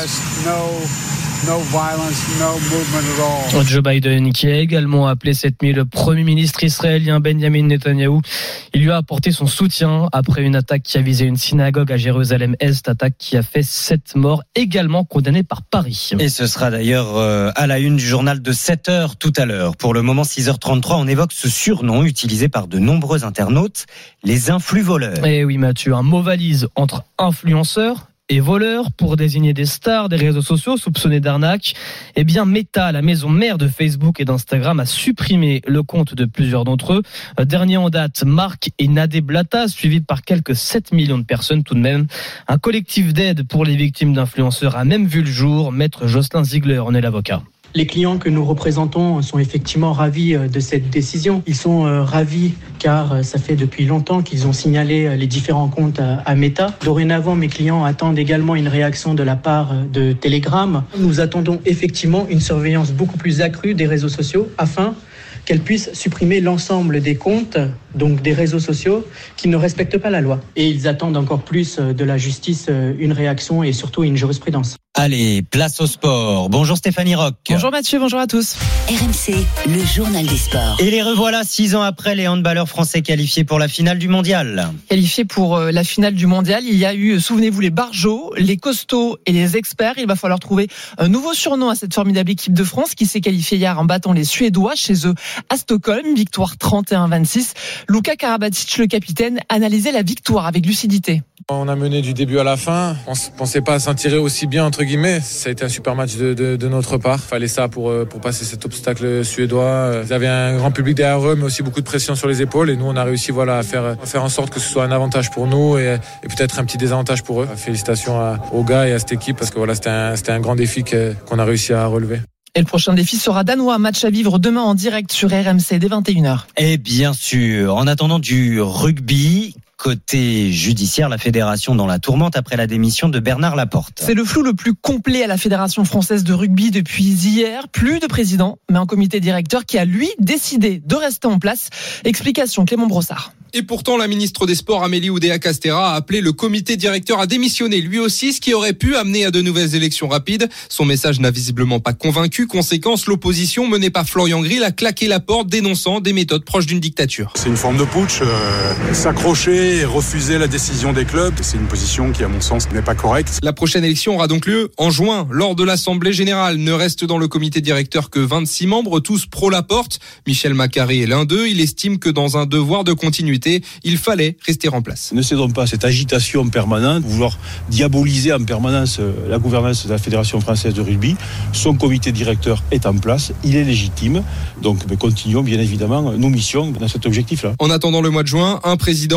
Joe Biden qui a également appelé cette nuit le Premier ministre israélien Benjamin Netanyahou. Il lui a apporté son soutien après une attaque qui a visé une synagogue à Jérusalem-Est, attaque qui a fait 7 morts, également condamnée par Paris. Et ce sera d'ailleurs à la une du journal de 7h tout à l'heure. Pour le moment, 6h33, on évoque ce surnom utilisé par de nombreux internautes, les influvoleurs. Eh oui Mathieu, un mot valise entre influenceurs et voleurs pour désigner des stars des réseaux sociaux soupçonnés d'arnaque. Eh bien, Meta, la maison mère de Facebook et d'Instagram, a supprimé le compte de plusieurs d'entre eux. Dernier en date, Marc et Nadé Blata, suivis par quelques 7 millions de personnes tout de même. Un collectif d'aide pour les victimes d'influenceurs a même vu le jour. Maître Jocelyn Ziegler en est l'avocat. Les clients que nous représentons sont effectivement ravis de cette décision. Ils sont ravis car ça fait depuis longtemps qu'ils ont signalé les différents comptes à Meta. Dorénavant, mes clients attendent également une réaction de la part de Telegram. Nous attendons effectivement une surveillance beaucoup plus accrue des réseaux sociaux afin qu'elle puisse supprimer l'ensemble des comptes, donc des réseaux sociaux, qui ne respectent pas la loi. Et ils attendent encore plus de la justice une réaction et surtout une jurisprudence. Allez, place au sport. Bonjour Stéphanie Roch. Bonjour Mathieu, bonjour à tous. RMC, le journal des sports. Et les revoilà 6 ans après les handballeurs français qualifiés pour la finale du mondial. Qualifiés pour la finale du mondial, il y a eu, souvenez-vous, les barjots, les costauds et les experts. Il va falloir trouver un nouveau surnom à cette formidable équipe de France qui s'est qualifiée hier en battant les Suédois chez eux à Stockholm. Victoire 31-26. Luka Karabatic, le capitaine, analysait la victoire avec lucidité. On a mené du début à la fin. On ne pensait pas s'en tirer aussi bien, entre guillemets. Ça a été un super match de notre part. Il fallait ça pour passer cet obstacle suédois. Ils avaient un grand public derrière eux, mais aussi beaucoup de pression sur les épaules. Et nous, on a réussi à faire en sorte que ce soit un avantage pour nous et peut-être un petit désavantage pour eux. Félicitations aux gars et à cette équipe parce que c'était un grand défi qu'on a réussi à relever. Et le prochain défi sera danois, match à vivre demain en direct sur RMC dès 21h. Et bien sûr, en attendant du rugby, côté judiciaire, la fédération dans la tourmente après la démission de Bernard Laporte. C'est le flou le plus complet à la Fédération française de rugby depuis hier. Plus de président, mais un comité directeur qui a, lui, décidé de rester en place. Explication Clément Brossard. Et pourtant, la ministre des Sports, Amélie Oudéa-Castéra, a appelé le comité directeur à démissionner lui aussi, ce qui aurait pu amener à de nouvelles élections rapides. Son message n'a visiblement pas convaincu. Conséquence, l'opposition menée par Florian Grill a claqué la porte, dénonçant des méthodes proches d'une dictature. C'est une forme de putsch, s'accrocher et refuser la décision des clubs. C'est une position qui, à mon sens, n'est pas correcte. La prochaine élection aura donc lieu en juin, lors de l'Assemblée Générale. Ne reste dans le comité directeur que 26 membres, tous pro-Laporte. Michel Macaré est l'un d'eux. Il estime que dans un devoir de continuité, il fallait rester en place. Ne cédons pas à cette agitation permanente, vouloir diaboliser en permanence la gouvernance de la Fédération française de rugby. Son comité directeur est en place, il est légitime. Donc continuons bien évidemment nos missions dans cet objectif-là. En attendant le mois de juin, un président ou une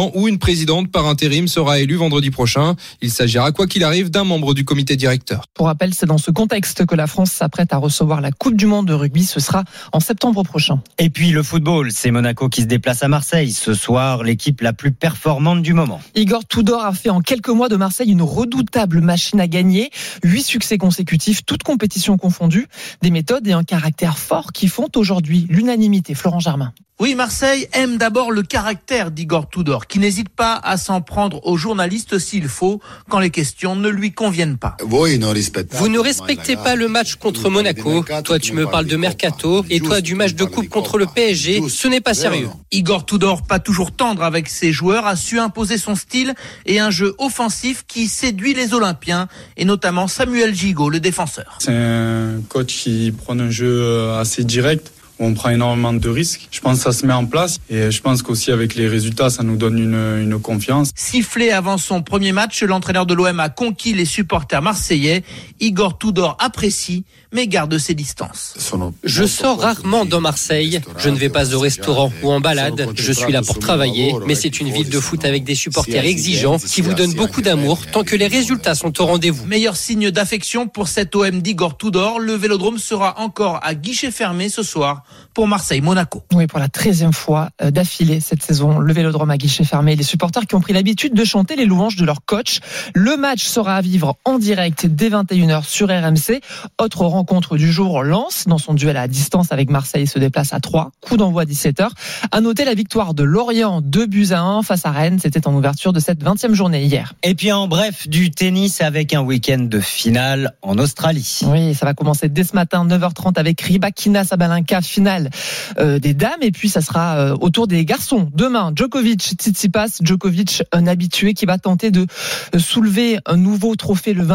présidente par intérim sera élue vendredi prochain. Il s'agira, quoi qu'il arrive, d'un membre du comité directeur. Pour rappel, c'est dans ce contexte que la France s'apprête à recevoir la Coupe du Monde de rugby. Ce sera en septembre prochain. Et puis le football, c'est Monaco qui se déplace à Marseille. Ce soir, l'équipe la plus performante du moment. Igor Tudor a fait en quelques mois de Marseille une redoutable machine à gagner. 8 succès consécutifs, toutes compétitions confondues. Des méthodes et un caractère fort qui font aujourd'hui l'unanimité. Florent Germain. Oui, Marseille aime d'abord le caractère d'Igor Tudor, qui n'hésite pas à s'en prendre aux journalistes s'il faut, quand les questions ne lui conviennent pas. Vous ne respectez pas le match contre Monaco. Toi, tu me parles de Mercato, et toi du match de coupe contre le PSG. Ce n'est pas sérieux. Igor Tudor, pas toujours tendre avec ses joueurs, a su imposer son style et un jeu offensif qui séduit les Olympiens, et notamment Samuel Gigot, le défenseur. C'est un coach qui prend un jeu assez direct. On prend énormément de risques. Je pense que ça se met en place et je pense qu'aussi avec les résultats, ça nous donne une confiance. Sifflé avant son premier match, l'entraîneur de l'OM a conquis les supporters marseillais. Igor Tudor apprécie, mais garde ses distances. Je sors rarement dans Marseille. Je ne vais pas au restaurant ou en balade. Je suis là pour travailler, mais c'est une ville de foot avec des supporters exigeants qui vous donnent beaucoup d'amour tant que les résultats sont au rendez-vous. Meilleur signe d'affection pour cet OM d'Igor Tudor, le Vélodrome sera encore à guichet fermé ce soir pour Marseille-Monaco. Oui, pour la 13e fois d'affilée cette saison, le Vélodrome à guichet fermé. Les supporters qui ont pris l'habitude de chanter les louanges de leur coach. Le match sera à vivre en direct dès 21h sur RMC. Autre rencontre du jour, Lens, dans son duel à distance avec Marseille, se déplace à 3. Coup d'envoi 17h. À noter la victoire de Lorient, 2-1 face à Rennes. C'était en ouverture de cette 20e journée hier. Et puis en bref, du tennis avec un week-end de finale en Australie. Oui, ça va commencer dès ce matin, 9h30 avec Rybakina Sabalenka, finale des dames, et puis ça sera au tour des garçons. Demain, Djokovic, Tsitsipas. Djokovic, un habitué qui va tenter de soulever un nouveau trophée, le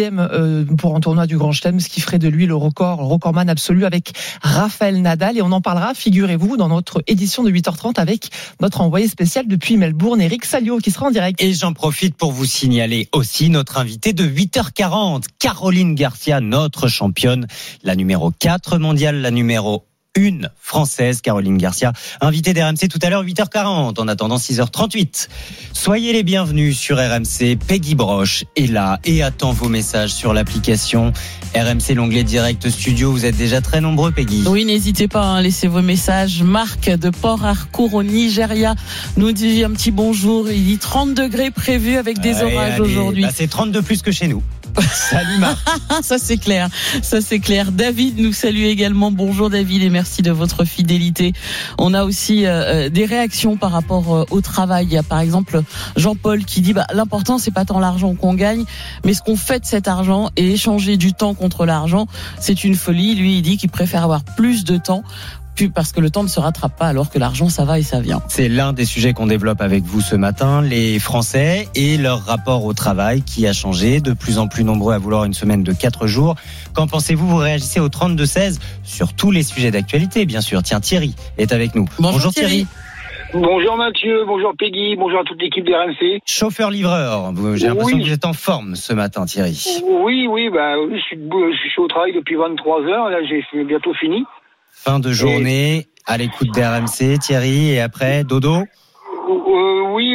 22e pour un tournoi du Grand Chelem, ce qui ferait de lui le recordman absolu avec Rafael Nadal. Et on en parlera, figurez-vous, dans notre édition de 8h30 avec notre envoyé spécial depuis Melbourne, Eric Salio, qui sera en direct. Et j'en profite pour vous signaler aussi notre invité de 8h40, Caroline Garcia, notre championne, la numéro 4 mondiale, la numéro 1 française, Caroline Garcia, invitée d'RMC tout à l'heure, 8h40, en attendant 6h38. Soyez les bienvenus sur RMC. Peggy Broche est là et attend vos messages sur l'application RMC, l'onglet Direct Studio. Vous êtes déjà très nombreux, Peggy. Oui, n'hésitez pas à laisser vos messages. Marc de Port Harcourt au Nigeria nous dit un petit bonjour. Il dit 30 degrés prévus avec des orages aujourd'hui. Bah, c'est 32 plus que chez nous. Salut Marc. Ça c'est clair, ça c'est clair. David nous salue également. Bonjour David et merci de votre fidélité. On a aussi des réactions par rapport au travail. Il y a par exemple Jean-Paul qui dit l'important c'est pas tant l'argent qu'on gagne, mais ce qu'on fait de cet argent, et échanger du temps contre l'argent, c'est une folie. Lui il dit qu'il préfère avoir plus de temps, parce que le temps ne se rattrape pas alors que l'argent ça va et ça vient. C'est l'un des sujets qu'on développe avec vous ce matin, les Français et leur rapport au travail qui a changé, de plus en plus nombreux à vouloir une semaine de 4 jours. Qu'en pensez-vous? Vous réagissez au 32-16 sur tous les sujets d'actualité, bien sûr. Tiens, Thierry est avec nous. Bonjour Thierry. Bonjour Mathieu, bonjour Peggy, bonjour à toute l'équipe d'RMC. Chauffeur-livreur, j'ai l'impression que vous êtes en forme ce matin, Thierry. Oui, je suis au travail depuis 23h, là j'ai bientôt fini. Fin de journée, à l'écoute d'RMC, Thierry, et après, dodo? Oui,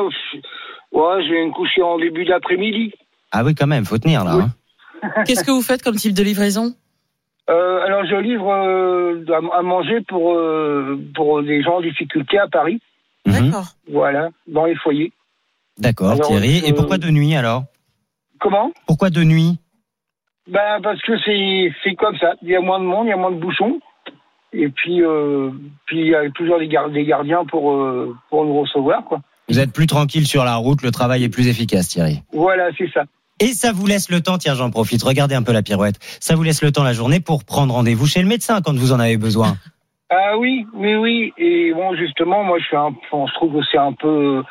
je vais me coucher en début d'après-midi. Ah oui, quand même, faut tenir là. Oui. Hein. Qu'est-ce que vous faites comme type de livraison? Alors, je livre à manger pour des gens en difficulté à Paris. D'accord. Voilà, dans les foyers. D'accord, alors, Thierry. Et pourquoi de nuit alors? Comment? Pourquoi de nuit? Parce que c'est comme ça. Il y a moins de monde, il y a moins de bouchons. Et puis il y a toujours des gardiens pour nous recevoir, quoi. Vous êtes plus tranquille sur la route, le travail est plus efficace, Thierry. Voilà, c'est ça. Et ça vous laisse le temps, tiens, j'en profite, regardez un peu la pirouette. Ça vous laisse le temps la journée pour prendre rendez-vous chez le médecin quand vous en avez besoin. Ah oui. Et bon, justement, moi, je trouve que c'est un peu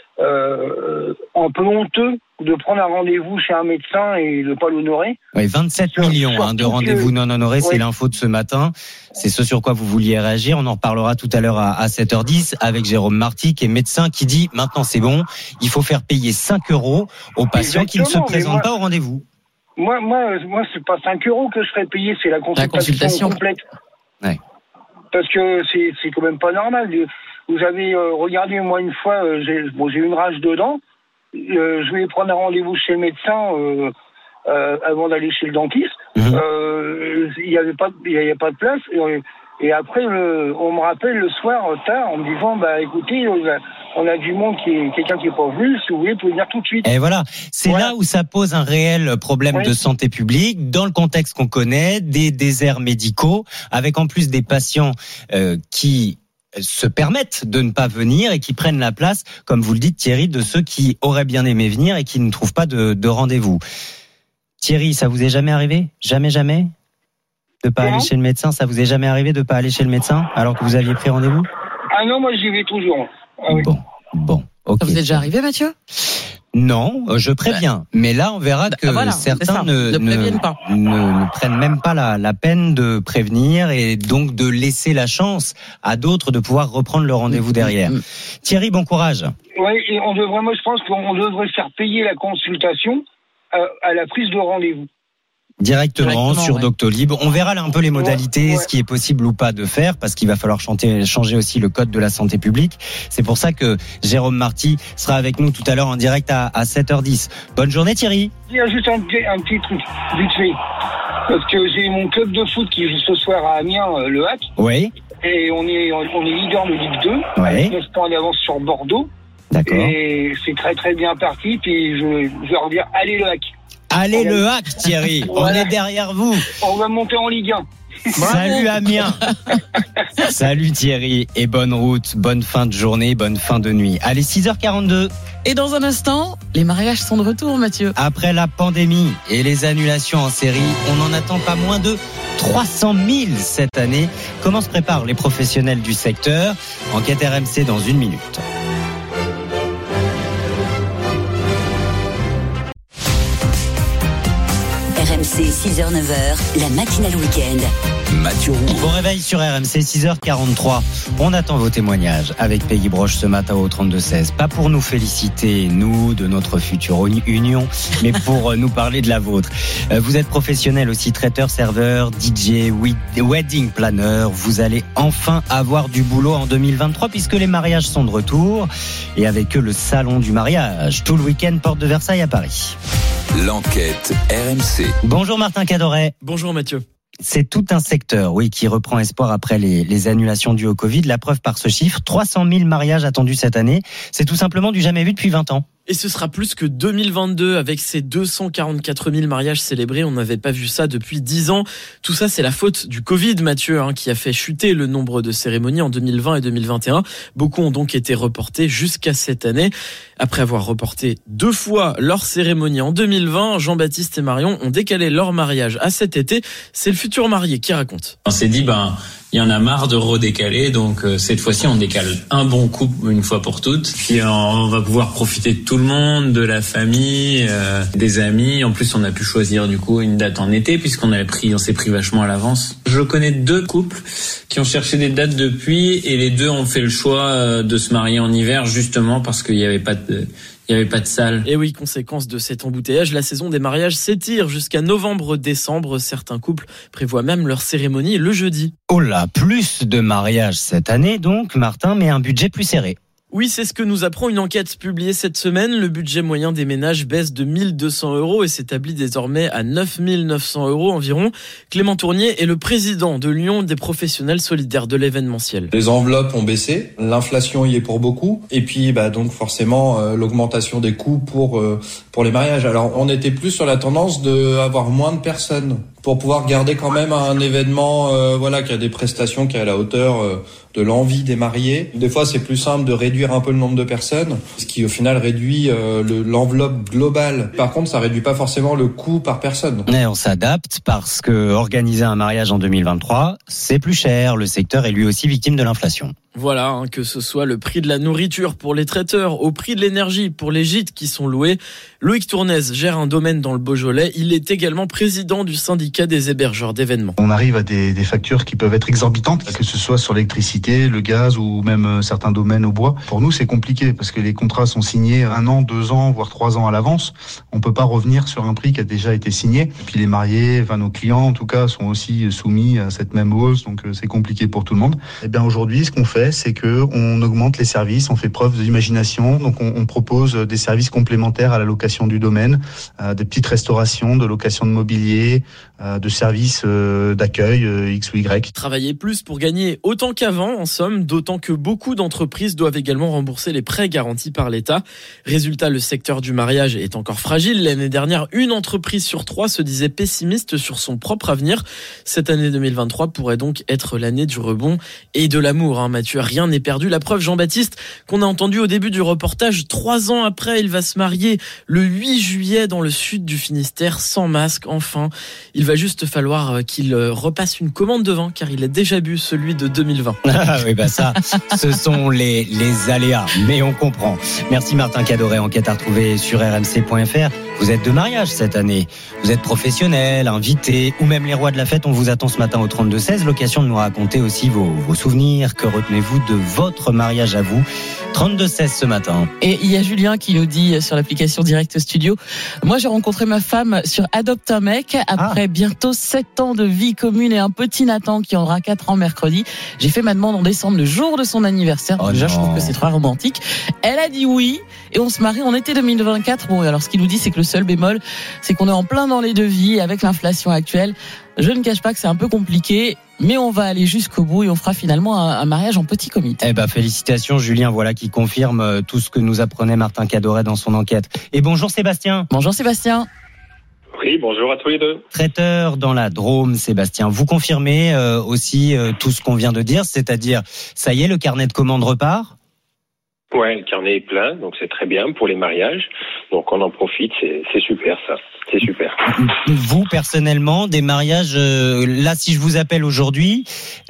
honteux de prendre un rendez-vous chez un médecin et de pas l'honorer. Oui, 27 millions de rendez-vous non honorés, c'est l'info de ce matin. C'est ce sur quoi vous vouliez réagir. On en reparlera tout à l'heure à 7h10 avec Jérôme Marty, qui est médecin, qui dit maintenant c'est bon, il faut faire payer 5 € aux patients qui ne se présentent pas au rendez-vous. Moi, c'est pas 5 € que je ferais payer, c'est la consultation complète. Ouais. Parce que c'est quand même pas normal. vous avez regardé, moi une fois, j'ai eu une rage dedans. Je vais prendre un rendez-vous chez le médecin avant d'aller chez le dentiste. Il y avait pas de place. Et après, on me rappelle le soir tard en me disant, écoutez, on a du monde quelqu'un qui est pas venu. Si vous voulez, vous pouvez venir tout de suite. Et voilà, c'est là où ça pose un réel problème de santé publique, dans le contexte qu'on connaît, des déserts médicaux, avec en plus des patients qui se permettent de ne pas venir et qui prennent la place, comme vous le dites Thierry, de ceux qui auraient bien aimé venir et qui ne trouvent pas de rendez-vous. Thierry, ça vous est jamais arrivé ? Jamais de pas aller chez le médecin, ça vous est jamais arrivé de pas aller chez le médecin alors que vous aviez pris rendez-vous ? Ah non, moi j'y vais toujours. Ah oui. Bon, ok. Ça vous est déjà arrivé, Mathieu ? Non, je préviens. Mais là, on verra que certains ne prennent même pas la peine de prévenir et donc de laisser la chance à d'autres de pouvoir reprendre le rendez-vous derrière. Thierry, bon courage. Oui, et moi je pense qu'on devrait faire payer la consultation à la prise de rendez-vous. Directement sur Doctolib. On verra là un peu les modalités, ce qui est possible ou pas de faire, parce qu'il va falloir changer aussi le code de la santé publique. C'est pour ça que Jérôme Marty sera avec nous tout à l'heure en direct à 7h10. Bonne journée Thierry. Il y a juste un petit truc, vite fait. Parce que j'ai mon club de foot qui joue ce soir à Amiens, le HAC. Oui. Et on est leader de Ligue 2, avec 9 points d'avance sur Bordeaux. D'accord. Et c'est très très bien parti, puis je vais leur dire, allez le HAC. Allez le HAC Thierry, on est derrière vous. On va monter en Ligue 1. Salut Amiens. Salut Thierry et bonne route, bonne fin de journée, bonne fin de nuit. Allez, 6h42. Et dans un instant, les mariages sont de retour, Mathieu. Après la pandémie et les annulations en série, on n'en attend pas moins de 300 000 cette année. Comment se préparent les professionnels du secteur ? Enquête RMC dans 1 minute. RMC 6h-9h, la matinale week-end. Mathieu Roux. Bon réveil sur RMC, 6h43. On attend vos témoignages avec Peggy Broche ce matin au 32-16. Pas pour nous féliciter, nous, de notre future union, mais pour nous parler de la vôtre. Vous êtes professionnel aussi, traiteur, serveur, DJ, wedding planner. Vous allez enfin avoir du boulot en 2023 puisque les mariages sont de retour. Et avec eux, le salon du mariage. Tout le week-end, porte de Versailles à Paris. L'enquête RMC. Bonjour Martin Cadoret. Bonjour Mathieu. C'est tout un secteur, oui, qui reprend espoir après les annulations dues au Covid. La preuve par ce chiffre, 300 000 mariages attendus cette année. C'est tout simplement du jamais vu depuis 20 ans. Et ce sera plus que 2022 avec ces 244 000 mariages célébrés. On n'avait pas vu ça depuis 10 ans. Tout ça, c'est la faute du Covid, Mathieu, qui a fait chuter le nombre de cérémonies en 2020 et 2021. Beaucoup ont donc été reportés jusqu'à cette année. Après avoir reporté 2 fois leur cérémonie en 2020, Jean-Baptiste et Marion ont décalé leur mariage à cet été. C'est le futur marié qui raconte. On s'est dit, il y en a marre de redécaler, donc cette fois-ci on décale un bon couple une fois pour toutes. Puis on va pouvoir profiter de tout le monde, de la famille, des amis. En plus on a pu choisir du coup une date en été puisqu'on s'est pris vachement à l'avance. Je connais 2 couples qui ont cherché des dates depuis et les 2 ont fait le choix de se marier en hiver justement parce qu'il n'y avait pas de salle. Et oui, conséquence de cet embouteillage, la saison des mariages s'étire jusqu'à novembre-décembre. Certains couples prévoient même leur cérémonie le jeudi. Oh là, plus de mariages cette année donc, Martin, mais un budget plus serré. Oui, c'est ce que nous apprend une enquête publiée cette semaine. Le budget moyen des ménages baisse de 1 200 € et s'établit désormais à 9 900 € environ. Clément Tournier est le président de l'Union des professionnels solidaires de l'événementiel. Les enveloppes ont baissé, l'inflation y est pour beaucoup, et puis donc forcément l'augmentation des coûts pour les mariages. Alors on était plus sur la tendance d'avoir moins de personnes pour pouvoir garder quand même un événement qui a des prestations qui est à la hauteur de l'envie des mariés. Des fois c'est plus simple de réduire un peu le nombre de personnes, ce qui au final réduit l'enveloppe globale. Par contre ça réduit pas forcément le coût par personne. Mais on s'adapte parce que organiser un mariage en 2023 c'est plus cher. Le secteur est lui aussi victime de l'inflation. Voilà, que ce soit le prix de la nourriture pour les traiteurs, au prix de l'énergie pour les gîtes qui sont loués. Loïc Tournez gère un domaine dans le Beaujolais. Il est également président du syndicat des hébergeurs d'événements. On arrive à des factures qui peuvent être exorbitantes, que ce soit sur l'électricité, le gaz ou même certains domaines au bois. Pour nous, c'est compliqué parce que les contrats sont signés 1 an, 2 ans, voire 3 ans à l'avance. On peut pas revenir sur un prix qui a déjà été signé. Et puis les mariés, nos clients en tout cas, sont aussi soumis à cette même hausse, donc c'est compliqué pour tout le monde. Et bien aujourd'hui, ce qu'on fait, fait, c'est que on augmente les services, on fait preuve d'imagination. Donc on propose des services complémentaires à la location du domaine, des petites restaurations, de location de mobilier, de services d'accueil X ou Y. Travailler plus pour gagner autant qu'avant, en somme, d'autant que beaucoup d'entreprises doivent également rembourser les prêts garantis par l'État. Résultat, le secteur du mariage est encore fragile. L'année dernière, une entreprise sur 3 se disait pessimiste sur son propre avenir. Cette année 2023 pourrait donc être l'année du rebond et de l'amour. Mathieu, rien n'est perdu. La preuve, Jean-Baptiste, qu'on a entendu au début du reportage, 3 ans après, il va se marier le 8 juillet dans le sud du Finistère, sans masque, enfin. Il va juste falloir qu'il repasse une commande de vin, car il a déjà bu celui de 2020. Ah oui, ça, ce sont les aléas, mais on comprend. Merci Martin Cadoret, enquête à retrouver sur rmc.fr. Vous êtes de mariage cette année, vous êtes professionnel, invité, ou même les rois de la fête, on vous attend ce matin au 32-16. L'occasion de nous raconter aussi vos souvenirs. Que retenez-vous de votre mariage à vous? 32-16 ce matin. Et il y a Julien qui nous dit sur l'application Direct Studio: moi j'ai rencontré ma femme sur Adopte un mec. Après bientôt 7 ans de vie commune et un petit Nathan qui aura 4 ans mercredi, j'ai fait ma demande en décembre, le jour de son anniversaire. Déjà, je trouve que c'est très romantique. Elle a dit oui et on se marie en été 2024. Bon, alors ce qu'il nous dit, c'est que le seul bémol, c'est qu'on est en plein dans les devis avec l'inflation actuelle. Je ne cache pas que c'est un peu compliqué, mais on va aller jusqu'au bout et on fera finalement un mariage en petit comité. Félicitations Julien, voilà qui confirme tout ce que nous apprenait Martin Cadoret dans son enquête. Et bonjour Sébastien. Bonjour Sébastien. Oui, bonjour à tous les deux. Traiteur dans la Drôme, Sébastien. Vous confirmez aussi tout ce qu'on vient de dire, c'est-à-dire, ça y est, le carnet de commandes repart ? Ouais, le carnet est plein, donc c'est très bien pour les mariages. Donc on en profite, c'est super ça, c'est super. Vous, personnellement, des mariages, là si je vous appelle aujourd'hui,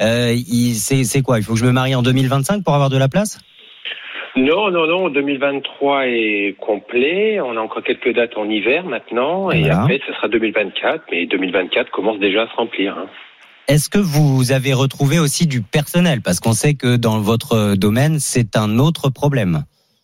c'est quoi ? Il faut que je me marie en 2025 pour avoir de la place ? Non, 2023 est complet, on a encore quelques dates en hiver maintenant, et après ce sera 2024, mais 2024 commence déjà à se remplir. Est-ce que vous avez retrouvé aussi du personnel ? Parce qu'on sait que dans votre domaine, c'est un autre problème.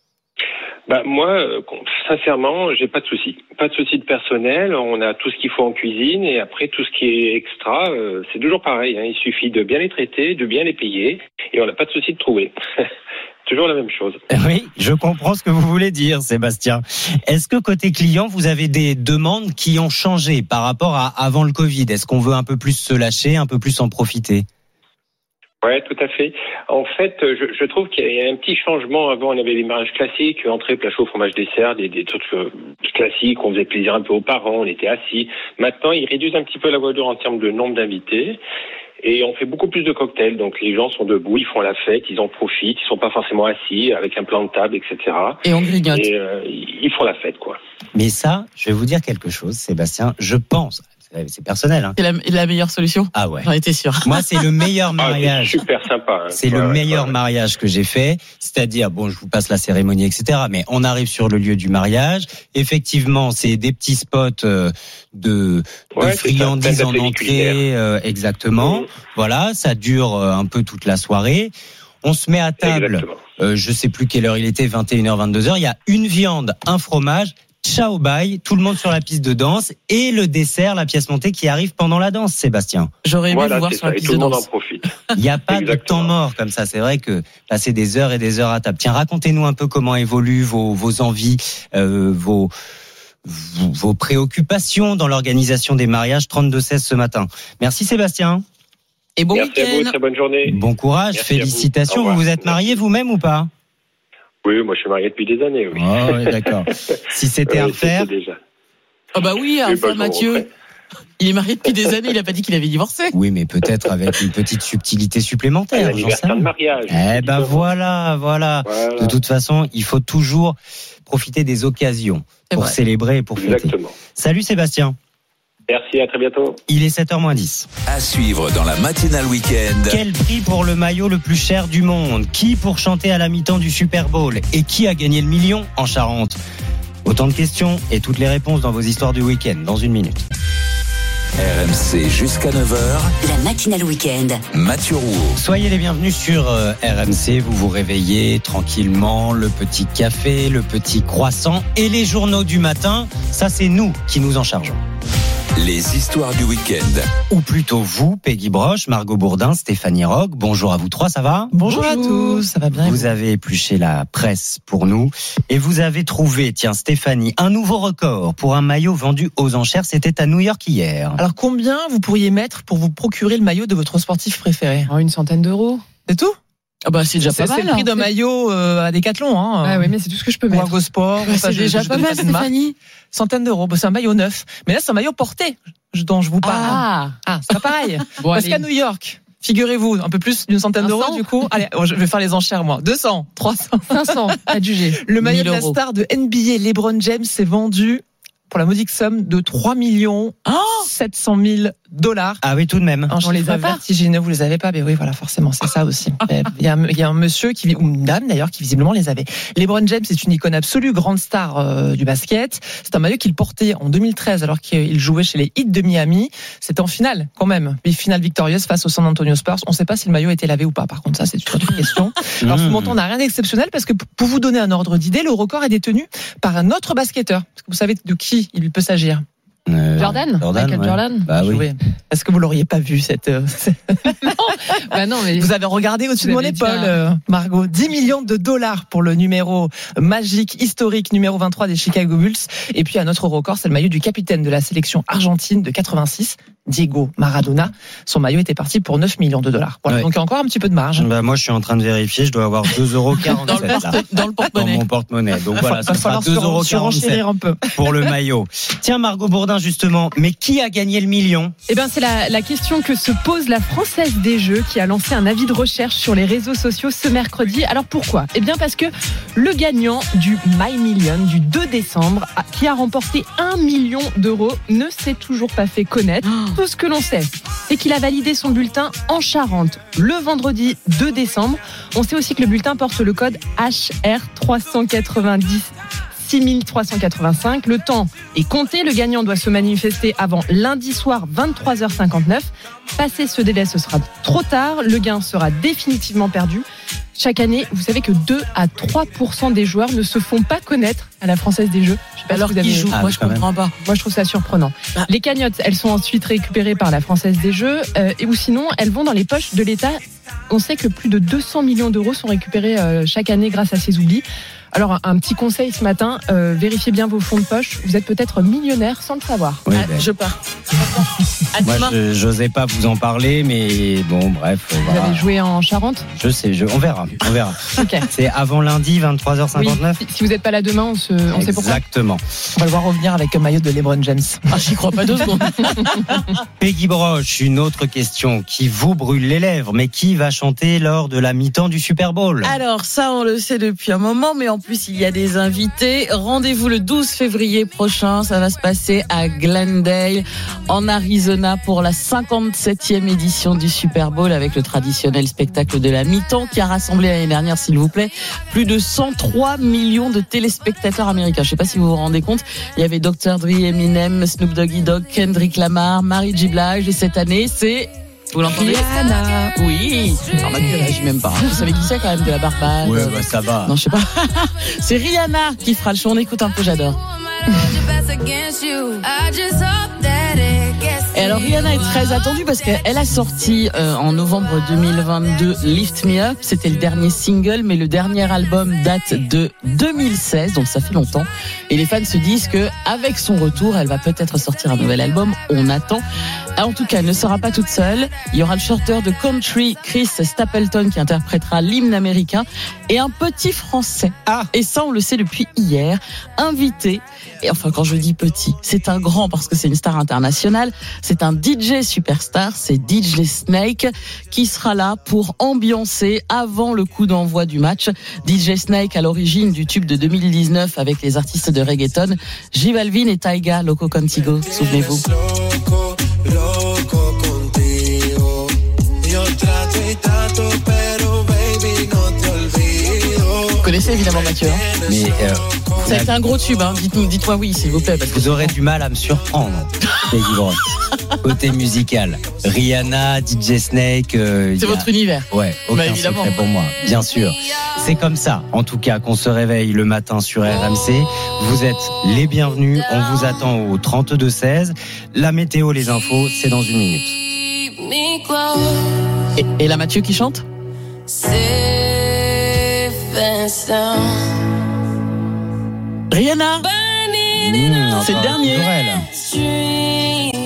Moi, sincèrement, j'ai pas de souci. Pas de souci de personnel. On a tout ce qu'il faut en cuisine et après tout ce qui est extra, c'est toujours pareil. Il suffit de bien les traiter, de bien les payer et on n'a pas de souci de trouver. Toujours la même chose. Oui, je comprends ce que vous voulez dire, Sébastien. Est-ce que côté client, vous avez des demandes qui ont changé par rapport à avant le Covid ? Est-ce qu'on veut un peu plus se lâcher, un peu plus en profiter ? Ouais, tout à fait. En fait, je trouve qu'il y a un petit changement. Avant, on avait des mariages classiques, entrée, plat chaud, fromage, dessert, des trucs classiques. On faisait plaisir un peu aux parents, on était assis. Maintenant, ils réduisent un petit peu la voilure en termes de nombre d'invités. Et on fait beaucoup plus de cocktails, donc les gens sont debout, ils font la fête, ils en profitent, ils sont pas forcément assis avec un plan de table, etc. Et on grignote. Et ils font la fête, quoi. Mais ça, je vais vous dire quelque chose, Sébastien, je pense, c'est personnel. C'est la meilleure solution ? Ah ouais. J'en étais sûr. Moi, c'est le meilleur mariage. C'est super sympa. C'est le meilleur mariage que j'ai fait. C'est-à-dire, je vous passe la cérémonie, etc. Mais on arrive sur le lieu du mariage. Effectivement, c'est des petits spots de friandises en entrée, exactement. Voilà, ça dure un peu toute la soirée. On se met à table. Je sais plus quelle heure il était, 21h, 22h. Il y a une viande, un fromage. Ciao, bye, tout le monde sur la piste de danse et le dessert, la pièce montée qui arrive pendant la danse, Sébastien. J'aurais aimé vous voir sur la piste de danse. Tout le monde en profite. Il n'y a pas de temps mort comme ça. C'est vrai que passer des heures et des heures à table. Tiens, racontez-nous un peu comment évoluent vos envies, vos préoccupations dans l'organisation des mariages. 32-16 ce matin. Merci Sébastien. Et bon week-end. Merci à vous, très bonne journée. Bon courage, merci, félicitations. Vous êtes marié vous-même ou pas ? Oui, moi je suis marié depuis des années, oui. Oh, oui, d'accord. Si c'était à refaire. Déjà. Ah bah oui, Mathieu. Il est marié depuis des années, il n'a pas dit qu'il avait divorcé. Oui, mais peut-être avec une petite subtilité supplémentaire. L'anniversaire de mariage. Voilà. De toute façon, il faut toujours profiter des occasions pour célébrer et pour fêter. Exactement. Salut Sébastien. Merci, à très bientôt. Il est 7h moins 10. À suivre dans la matinale week-end. Quel prix pour le maillot le plus cher du monde ? Qui pour chanter à la mi-temps du Super Bowl ? Et qui a gagné le million en Charente ? Autant de questions et toutes les réponses dans vos histoires du week-end dans une minute. RMC jusqu'à 9h. La matinale week-end. Mathieu Rouault. Soyez les bienvenus sur RMC. Vous vous réveillez tranquillement, le petit café, le petit croissant et les journaux du matin. Ça, c'est nous qui nous en chargeons. les histoires du week-end. Ou plutôt vous, Peggy Broche, Margot Bourdin, Stéphanie Roch. Bonjour à vous trois, ça va ? Bonjour à tous, ça va bien. Vous avez épluché la presse pour nous et vous avez trouvé, tiens Stéphanie, un nouveau record pour un maillot vendu aux enchères. C'était à New York hier. Alors combien vous pourriez mettre pour vous procurer le maillot de votre sportif préféré ? 100 €. C'est tout ? Ah bah c'est déjà pas mal. C'est le prix d'un maillot à Decathlon. Ah oui, mais c'est tout ce que je peux mettre. Ou à Gosport. C'est déjà pas mal, Stéphanie. 100 €. C'est un maillot neuf. Mais là, c'est un maillot porté dont je vous parle. C'est pas pareil. Parce qu'à New York, figurez-vous, un peu plus d'une centaine d'euros du coup. Allez, je vais faire les enchères moi. 200, 300, 500, adjugé. Le maillot de la star de NBA, LeBron James, s'est vendu pour la modique somme de 3 700 000 $. Ah oui, tout de même. On les a vertigineux, vous les avez pas, mais oui, voilà, forcément, c'est ça aussi. Il y a un monsieur ou une dame d'ailleurs qui visiblement les avait. LeBron James est une icône absolue, grande star du basket. C'est un maillot qu'il portait en 2013 alors qu'il jouait chez les Heat de Miami. C'était en finale quand même, une finale victorieuse face au San Antonio Spurs. On ne sait pas si le maillot a été lavé ou pas. Par contre, ça c'est une autre question. Alors ce montant n'a rien d'exceptionnel parce que pour vous donner un ordre d'idée, le record est détenu par un autre basketteur. Est-ce que vous savez de qui il peut s'agir? Jordan, Michael Jordan. Bah oui. Est-ce que vous l'auriez pas vu cette non, mais vous avez regardé au-dessus de mon épaule, Margot. 10 millions de $ pour le numéro magique, historique, numéro 23 des Chicago Bulls. Et puis un autre record, c'est le maillot du capitaine de la sélection argentine de 86, Diego Maradona. Son maillot était parti pour 9 millions de $. Voilà, donc il y a encore un petit peu de marge. Bah moi, je suis en train de vérifier. Je dois avoir 2,47 dans le porte-monnaie. Dans mon porte-monnaie. Donc voilà, ça sera 2,47 un peu pour le maillot. Tiens, Margot Bourdin, justement, mais qui a gagné le million? Eh ben, c'est la question que se pose la Française des Jeux qui a lancé un avis de recherche sur les réseaux sociaux ce mercredi. Alors pourquoi ? Eh bien parce que le gagnant du My Million du 2 décembre, qui a remporté 1 million d'euros, ne s'est toujours pas fait connaître. Tout ce que l'on sait, c'est qu'il a validé son bulletin en Charente le vendredi 2 décembre. On sait aussi que le bulletin porte le code HR390. 6385. Le temps est compté. Le gagnant doit se manifester avant lundi soir 23h59. Passé ce délai, ce sera trop tard. Le gain sera définitivement perdu. Chaque année, vous savez que 2 à 3% des joueurs ne se font pas connaître à la Française des Jeux. Je sais pas alors si vous avez... qu'ils jouent, moi je comprends pas. Moi je trouve ça surprenant. Les cagnottes, elles sont ensuite récupérées par la Française des Jeux ou sinon elles vont dans les poches de l'État. On sait que plus de 200 millions d'euros sont récupérés chaque année grâce à ces oublis. Alors, un petit conseil ce matin, vérifiez bien vos fonds de poche. Vous êtes peut-être millionnaire sans le savoir. Oui, je pars. Moi, je n'osais pas vous en parler, mais bon, bref. Vous allez jouer en Charente ? Je sais, on verra. Okay. C'est avant lundi, 23h59 ? Oui, si vous n'êtes pas là demain, on sait pourquoi. Exactement. On va le voir revenir avec un maillot de LeBron James. J'y crois pas 2 secondes. Peggy Broche, une autre question qui vous brûle les lèvres, mais qui va chanter lors de la mi-temps du Super Bowl ? Alors, ça, on le sait depuis un moment, mais en plus, il y a des invités. Rendez-vous le 12 février prochain. Ça va se passer à Glendale, en Arizona, pour la 57e édition du Super Bowl avec le traditionnel spectacle de la mi-temps qui a rassemblé l'année dernière, s'il vous plaît, plus de 103 millions de téléspectateurs américains. Je ne sais pas si vous vous rendez compte. Il y avait Dr. Dre, Eminem, Snoop Doggy Dogg, Kendrick Lamar, Mary J. Blige. Et cette année, c'est... Vous l'entendez ? Rihanna. Oui. Alors, ma gueule, j'y même pas. Vous savez qui c'est quand même de la Barbade ? Ouais, bah, ça va. Non, je sais pas. C'est Rihanna qui fera le show. On écoute un peu, j'adore. Et alors Rihanna est très attendue parce qu'elle a sorti en novembre 2022 Lift Me Up, c'était le dernier single, mais le dernier album date de 2016, donc ça fait longtemps. Et les fans se disent que avec son retour, elle va peut-être sortir un nouvel album. On attend. En tout cas, elle ne sera pas toute seule. Il y aura le chanteur de country Chris Stapleton qui interprétera l'hymne américain et un petit Français. Et ça, on le sait depuis hier, invité. Et enfin, quand je dis petit, c'est un grand parce que c'est une star internationale. C'est un DJ superstar, c'est DJ Snake qui sera là pour ambiancer avant le coup d'envoi du match. DJ Snake à l'origine du tube de 2019 avec les artistes de reggaeton J Balvin et Tyga, Loco Contigo, souvenez-vous. connaissez évidemment Mathieu. Mais ça a été un gros tube, hein. Dites-moi oui, s'il vous plaît. Parce que vous aurez du mal à me surprendre. Côté musical, Rihanna, DJ Snake. C'est votre univers. Ouais, aucun secret pour moi, bien sûr. C'est comme ça, en tout cas, qu'on se réveille le matin sur RMC. Vous êtes les bienvenus. On vous attend au 32-16. La météo, les infos, c'est dans une minute. Et là, Mathieu qui chante ? Rihanna. C'est le dernier.